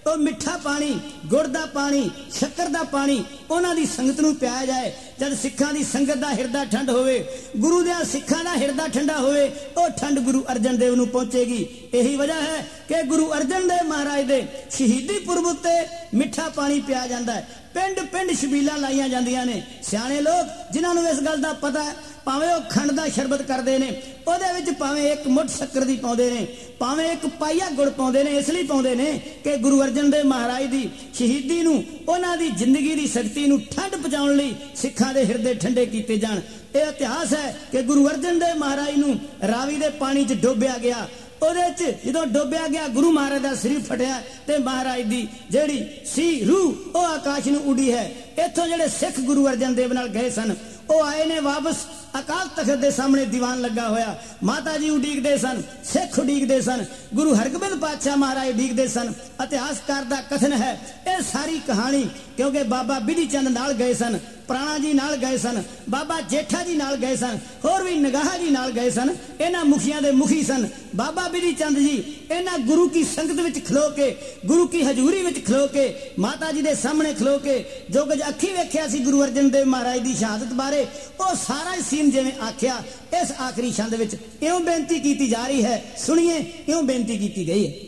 ਉਹ ਮਿੱਠਾ ਪਾਣੀ, ਗੁੜ ਦਾ ਪਾਣੀ, ਸ਼ੱਕਰ ਦਾ ਪਾਣੀ ਉਹਨਾਂ ਦੀ ਸੰਗਤ ਨੂੰ ਪਿਆਇਆ ਜਾਏ। ਜਦ ਸਿੱਖਾਂ ਦੀ ਸੰਗਤ ਦਾ ਹਿਰਦਾ ਠੰਡ ਹੋਵੇ, ਗੁਰੂ ਦੇ ਸਿੱਖਾਂ ਦਾ ਹਿਰਦਾ ਠੰਡਾ ਹੋਵੇ, ਉਹ ਠੰਡ ਗੁਰੂ ਅਰਜਨ ਦੇਵ ਨੂੰ ਪਹੁੰਚੇਗੀ। ਇਹੀ ਵਜ੍ਹਾ ਹੈ ਕਿ ਗੁਰੂ ਅਰਜਨ ਦੇਵ ਮਹਾਰਾਜ ਦੇ ਸ਼ਹੀਦੀ ਪੁਰਬ ਉੱਤੇ ਮਿੱਠਾ ਪਾਣੀ ਪਿਆ ਜਾਂਦਾ ਹੈ। ਪਿੰਡ ਪਿੰਡ ਛਬੀਲਾਂ ਲਾਈਆਂ ਜਾਂਦੀਆਂ ਨੇ। ਸਿਆਣੇ ਲੋਕ ਜਿਨ੍ਹਾਂ ਨੂੰ ਇਸ ਗੱਲ ਦਾ ਪਤਾ ਹੈ, ਭਾਵੇਂ ਉਹ ਖੰਡ ਦਾ ਸ਼ਰਬਤ ਕਰਦੇ ਨੇ, ਉਹਦੇ ਵਿੱਚ ਭਾਵੇਂ ਇੱਕ ਮੁੱਠ ਸ਼ੱਕਰ ਦੀ ਪਾਉਂਦੇ ਨੇ, ਭਾਵੇਂ ਇੱਕ ਪਾਈਆ ਗੁੜ ਪਾਉਂਦੇ ਨੇ। ਇਸ ਲਈ ਪਾਉਂਦੇ ਨੇ ਕਿ ਗੁਰੂ ਅਰਜਨ ਦੇਵ ਮਹਾਰਾਜ ਦੀ ਸ਼ਹੀਦੀ ਨੂੰ, ਉਹਨਾਂ ਦੀ ਜ਼ਿੰਦਗੀ ਦੀ ਸ਼ਕਤੀ ਨੂੰ ਠੰਡ ਪਹੁੰਚਾਉਣ ਲਈ ਸਿੱਖਾਂ ਦੇ ਹਿਰਦੇ ਠੰਡੇ ਕੀਤੇ ਜਾਣ। ਇਹ ਇਤਿਹਾਸ ਹੈ ਕਿ ਗੁਰੂ ਅਰਜਨ ਦੇਵ ਮਹਾਰਾਜ ਨੂੰ ਰਾਵੀ ਦੇ ਪਾਣੀ 'ਚ ਡੋਬਿਆ ਗਿਆ। ਉਹਦੇ 'ਚ ਜਦੋਂ ਡੋਬਿਆ ਗਿਆ, ਗੁਰੂ ਮਹਾਰਾਜ ਦਾ ਸਰੀਰ ਫਟਿਆ ਤੇ ਮਹਾਰਾਜ ਦੀ ਜਿਹੜੀ ਸੀ ਰੂਹ ਉਹ ਆਕਾਸ਼ ਨੂੰ ਉੱਡੀ ਹੈ। ਇੱਥੋਂ ਜਿਹੜੇ ਸਿੱਖ ਗੁਰੂ ਅਰਜਨ ਦੇਵ ਨਾਲ ਗਏ ਸਨ, ਉਹ ਆਏ ਨੇ ਵਾਪਸ। ਅਕਾਲ ਤਖਤ ਦੇ ਸਾਹਮਣੇ ਦੀਵਾਨ ਲੱਗਾ ਹੋਇਆ, ਮਾਤਾ ਜੀ ਉਡੀਕਦੇ ਸਨ, ਸਿੱਖ ਉਡੀਕਦੇ ਸਨ, ਗੁਰੂ ਹਰਗੋਬਿੰਦ ਪਾਤਸ਼ਾਹ ਮਹਾਰਾਜ ਉਡੀਕਦੇ ਸਨ। ਇਤਿਹਾਸਕਾਰ ਦਾ ਕਥਨ ਹੈ ਇਹ ਸਾਰੀ ਕਹਾਣੀ ਕਿਉਂਕਿ ਬਾਬਾ ਬਿਧੀ ਚੰਦ ਨਾਲ ਗਏ ਸਨ, ਪ੍ਰਾਣਾ ਜੀ ਨਾਲ ਗਏ ਸਨ, ਬਾਬਾ ਜੇਠਾ ਜੀ ਨਾਲ ਗਏ ਸਨ, ਹੋਰ ਵੀ ਨਗਾਹਾ ਜੀ ਨਾਲ ਗਏ ਸਨ। ਇਹਨਾਂ ਮੁਖੀਆਂ ਦੇ ਮੁਖੀ ਸਨ ਬਾਬਾ ਬਿਧੀ ਚੰਦ ਜੀ। ਇਹਨਾਂ ਗੁਰੂ ਕੀ ਸੰਗਤ ਵਿੱਚ ਖਲੋ ਕੇ, ਗੁਰੂ ਕੀ ਹਜ਼ੂਰੀ ਵਿੱਚ ਖਲੋ ਕੇ, ਮਾਤਾ ਜੀ ਦੇ ਸਾਹਮਣੇ ਖਲੋ ਕੇ ਜੋ ਕੁਝ ਅੱਖੀ ਵੇਖਿਆ ਸੀ ਗੁਰੂ ਅਰਜਨ ਦੇਵ ਮਹਾਰਾਜ ਦੀ ਸ਼ਹਾਦਤ ਬਾਰੇ, ਉਹ ਸਾਰਾ ਸੀਨ ਜਿਵੇਂ ਆਖਿਆ ਇਸ ਆਖਰੀ ਛੰਦ ਵਿੱਚ ਇਉਂ ਬੇਨਤੀ ਕੀਤੀ ਜਾ ਰਹੀ ਹੈ। ਸੁਣੀਏ, ਇਉਂ ਬੇਨਤੀ ਕੀਤੀ ਗਈ ਹੈ।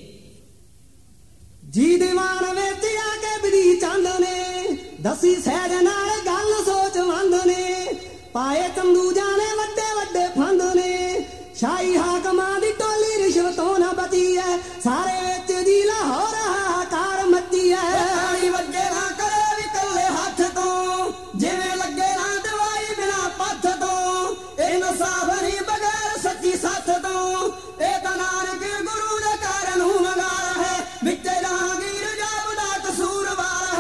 ਜੀ ਦੀਵਾਨ ਵਿੱਚ ਆ ਕੇ ਬਿਧੀ ਚੰਦ ਨੇ ਦਸੀ ਸਹਿਜ ਨਾਲ ਗੱਲ ਸੋਚ ਵੰਦ ਨੇ, ਪਾਏ ਤੰਦੂ ਜਾਣੇ ਵੱਡੇ ਵੱਡੇ ਫੰਦ ਨੇ, ਸ਼ਾਹੀ ਹਾਕਮਾਂ ਦੀ ਟੋਲੀ ਰਿਸ਼ਵਤੋਂ ਨਾ ਬਚੀ ਐ, ਸਾਰੇ ਵਿੱਚ ਦੀ ਲਾਹੌਰ ਹਾਕਾਰ ਮੱਚੀ ਐ। ਤਾੜੀ ਵੱਜੇ ਨਾ ਕਰੇ ਵੀ ਕੱਲੇ ਹੱਥ ਤੋਂ, ਜਿਵੇਂ ਲੱਗੇ ਨਾ ਦਵਾਈ ਬਿਨਾ ਪੱਥ ਤੋਂ, ਇਹ ਨਸਾਬ ਨਹੀਂ ਬਗੈਰ ਸੱਚੀ ਸੱਥ ਤੋਂ, ਇਹ ਤਾਂ ਨਾਨਕ ਗੁਰੂ ਦੇ ਕਾਰਨ ਨੂੰ ਮੰਗਾਰ ਹੈ, ਵਿੱਚ ਜਹਾਂਗੀਰ ਜਾਬਦਾ ਕਸੂਰਵਾਰ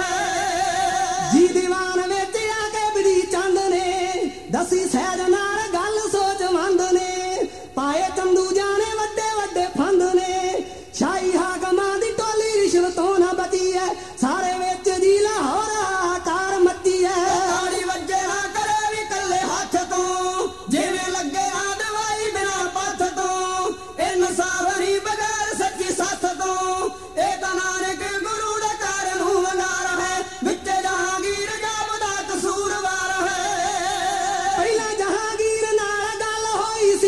ਹੈ। ਜੀ ਦੀਵਾਨ ਵਿੱਚ ਆ ਕੇ ਬਿਧੀ ਚੰਦ ਨੇ ਦਸੀ ਸਹਿਜ ਨਾਲ ਗੱਲ ਸੋਚ ਵੰਦ ਨੇ, ਪਾਏ ਤੰਦੂ ਜਾਣੇ ਵੱਡੇ ਵੱਡੇ ਫੰਦ ਨੇ, ਸ਼ਾਹੀ ਹਾਕਮਾਂ ਦੀ ਟੋਲੀ ਰਿਸ਼ਵਤੋਂ ਨਾ ਬਚੀ ਐ, ਸਾਰੇ ਵਿੱਚ ਦੀ ਲਾਹੌਰ ਹਾਕਾਰ ਮੱਚੀ ਐ। ਤਾੜੀ ਵੱਜੇ ਨਾ ਕਰੇ ਵੀ ਕੱਲੇ ਹੱਥ ਤੋਂ, ਜਿਵੇਂ ਲੱਗੇ ਨਾ ਦਵਾਈ ਬਿਨਾ ਪੱਥ ਤੋਂ, ਇਹ ਨਸਾਬ ਨਹੀਂ ਬਗੈਰ ਸੱਚੀ ਸੱਥ ਤੋਂ, ਇਹ ਤਾਂ ਨਾਨਕ ਗੁਰੂ ਦੇ ਕਾਰਨ ਨੂੰ ਵੰਗਾਰ ਹੈ, ਵਿੱਚ ਜਹਾਂਗੀਰ ਜਾਬਦਾ ਕਸੂਰਵਾਰ ਹੈ। ਪਹਿਲਾਂ ਜਹਾਂਗੀਰ ਨਾਲ ਗੱਲ ਹੋਈ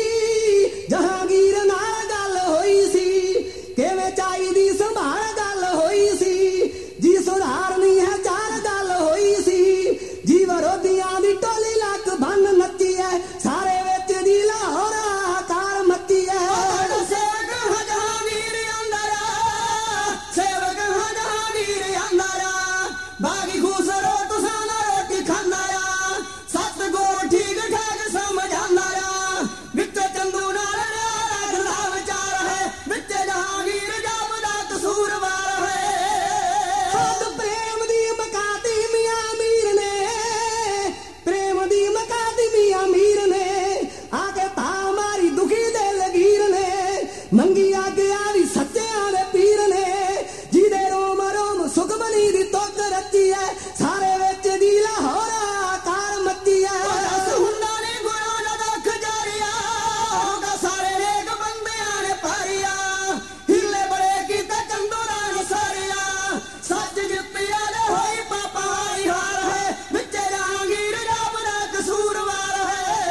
ਸੀ, ਜਹਾਂਗੀਰ ਨਾਲ ਗੱਲ ਹੋਈ ਸੀ, ਕਿਵੇਂ ਚਾਹੀਦੀ ਸੰਭਾਲ ਗੱਲ ਹੋਈ ਸੀ, ਜੀ ਸੁਧਾਰਨੀ ਹੈ ਚਾਰ ਗੱਲ ਹੋਈ ਸੀ, ਜੀ ਵਿਰੋਧੀਆਂ ਦੀ ਟੋਲੀ ਲੱਕ ਬੰਨ ਨੱਚੀ ਐ, ਸਾਰੇ ਵਿੱਚ ਦੀ ਲਾਹੌਰ ਹਾਕਾਰ ਮੱਚੀ ਐ। ਸੇਵਕ ਹਾਂ ਜਹਾਂਗੀਰ ਅੰਦਰਾ, ਸੇਵਕ ਹਾਂ ਜਹਾਂਗੀਰ ਅੰਦਰਾ, ਬਾਗੀ ਖੂਸਰੋ ਤੁਸਾਂ ਨਾ ਰੋਟੀ ਖਾਂਦਾ ਆ, ਸੱਤ ਗੋਰ ਠੀਕ ਠਾਕ ਸਮਝਾਂਦਾ ਆ, ਵਿੱਚ ਚੰਦੂ ਨਾਲ ਰੱਖਦਾ ਵਿਚਾਰ ਹੈ, ਵਿੱਚ ਜਹਾਂਗੀਰ ਜਾਬਦਾ ਕਸੂਰਵਾਰ ਹੈ। ਹੱਦ ਪ੍ਰੇਮ ਦੀ ਮਕਾਤੀ ਮੀਆਂ ਮੀਰ ਨੇ, ਪ੍ਰੇਮ ਦੀ ਮਕਾਤੀ ਮੀਆਂ ਮੀਰ ਨੇ, ਆ ਕੇ ਪਾ ਮਾਰੀ ਦੁਖੀ ਦੇ ਲਗੀਰ ਨੇ, ਮੰਗੀ ਆਗਿਆ ਵੀ ਸੱਚਿਆਂ ਦੇ ਪੀਰ ਨੇ, ਜਿਹਦੇ ਰੋਮ ਰੋਮ ਸੁਖਮਨੀ ਦੀ ਤੁਕ ਰਚੀ ਐ, ਸਾਰੇ ਵਿੱਚ ਦੀ ਲਾਹੌਰ ਹਾਕਾਰ ਮੱਚੀ ਐ। ਦਸ ਹੁੰਦਾ ਨੀ ਗੁਰਾਂ ਦਾ ਦੁੱਖ ਜਾਰੀਆ, ਹੋਗਾ ਸਾਰੇ ਨੇਕ ਬੰਦਿਆਂ ਨੇ ਪਾਰੀਆ, ਹਿੱਲੇ ਬੜੇ ਕੀਤੇ ਚੰਦੂਰਾਂ ਨੇ ਸਾਰੀਆ, ਸੱਚ ਜਿੱਤਿਆ ਨੇ ਹੋਈ ਪਾਪਾ ਹਾਰੀ ਹਾਰ ਹੈ, ਵਿੱਚ ਜਹਾਂਗੀਰ ਜਾਬਦਾ ਕਸੂਰਵਾਰ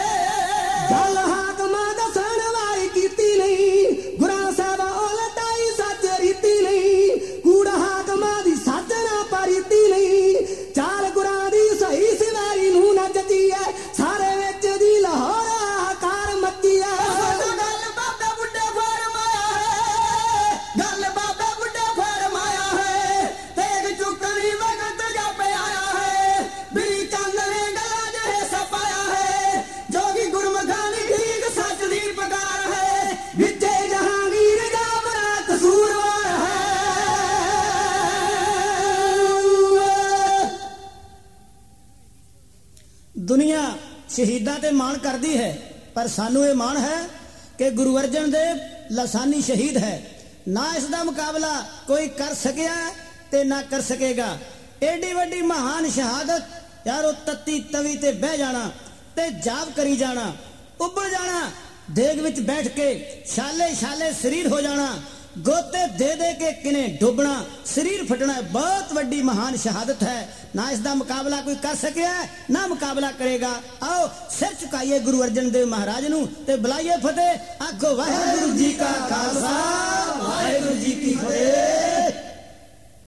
ਹੈ। ਗੱਲ ਹਾਕਮਾਂ ਦੱਸਣ ਵਾਲੀ ਕੀਤੀ ਨਹੀਂ, ਗੁਰਾਂ ਸਾਹਿਬਾਂ ਉਲਟਾਈ ਸੱਚ ਰੀਤੀ ਨਹੀਂ, ਕੂੜ ਹਾਕਮਾਂ ਦੀ ਸੱਚ ਨਾ ਪਰੀਤੀ ਨਹੀਂ, ਚਾਲ ਗੁਰਾਂ ਦੀ ਸਹੀ ਸਿਵਾਰੀ ਨੂੰ ਨਾ ਜੱਜੀ ਐ, ਸਾਰੇ ਵਿੱਚ ਦੀ ਲਾਹੌਰ ਹਾਕਾਰ ਮੱਚੀ ਐ। ਗੱਲ ਬਾਬਾ ਬੁੱਢੇ ਫਰਮਾਇਆ ਹੈ, ਗੱਲ ਬਾਬਾ ਬੁੱਢੇ ਫਰਮਾਇਆ ਹੈ, ਤੇਗ ਚੁੱਕਣੀ ਵਕਤ ਜਾਪੇ ਆਇਆ ਹੈ, ਬਿਧੀ ਚੰਦ ਨੇ ਗਲਾ ਜਿਹੇ ਸਪਾਇਆ ਹੈ, ਜੋਗੀ ਗੁਰਮੁਖਾਂ ਦੀ ਠੀਕ ਸੱਚ ਦੀ ਪੁਕਾਰ ਹੈ, ਵਿੱਚ ਜਹਾਂਗੀਰ ਜਾਬਦਾ ਕਸੂਰਵਾਰ ਹੈ। ਦੁਨੀਆ ਸ਼ਹੀਦਾਂ ਤੇ ਮਾਣ ਕਰਦੀ ਹੈ, ਪਰ ਸਾਨੂੰ ਇਹ ਮਾਣ ਹੈ ਕਿ ਗੁਰੂ ਅਰਜਨ ਦੇਵ ਲਾਸਾਨੀ ਸ਼ਹੀਦ ਹੈ। ਨਾ ਇਸ ਦਾ ਮੁਕਾਬਲਾ ਕੋਈ ਕਰ ਸਕਿਆ ਤੇ ਨਾ ਕਰ ਸਕੇਗਾ। ਏਡੀ ਵੱਡੀ ਮਹਾਨ ਸ਼ਹਾਦਤ ਯਾਰ, ਉਹ ਤੱਤੀ ਤਵੀ ਤੇ ਬਹਿ ਜਾਣਾ ਤੇ ਜਾਪ ਕਰੀ ਜਾਣਾ, ਉੱਬਲ ਜਾਣਾ, ਦੇਗ ਵਿੱਚ ਬੈਠ ਕੇ ਛਾਲੇ ਛਾਲੇ ਸਰੀਰ ਹੋ ਜਾਣਾ, गोते दे दे के किने डुबना शरीर फटना बहुत वड्डी महान शहादत है ना इसका मुकाबला कोई कर सके ना मुकाबला करेगा। आओ सिर चुकाइए गुरु अर्जन देव महाराज नूं ते बुलाइए फतेह। आखो वाहिगुरु जी का खालसा वाहिगुरु जी की फतेह।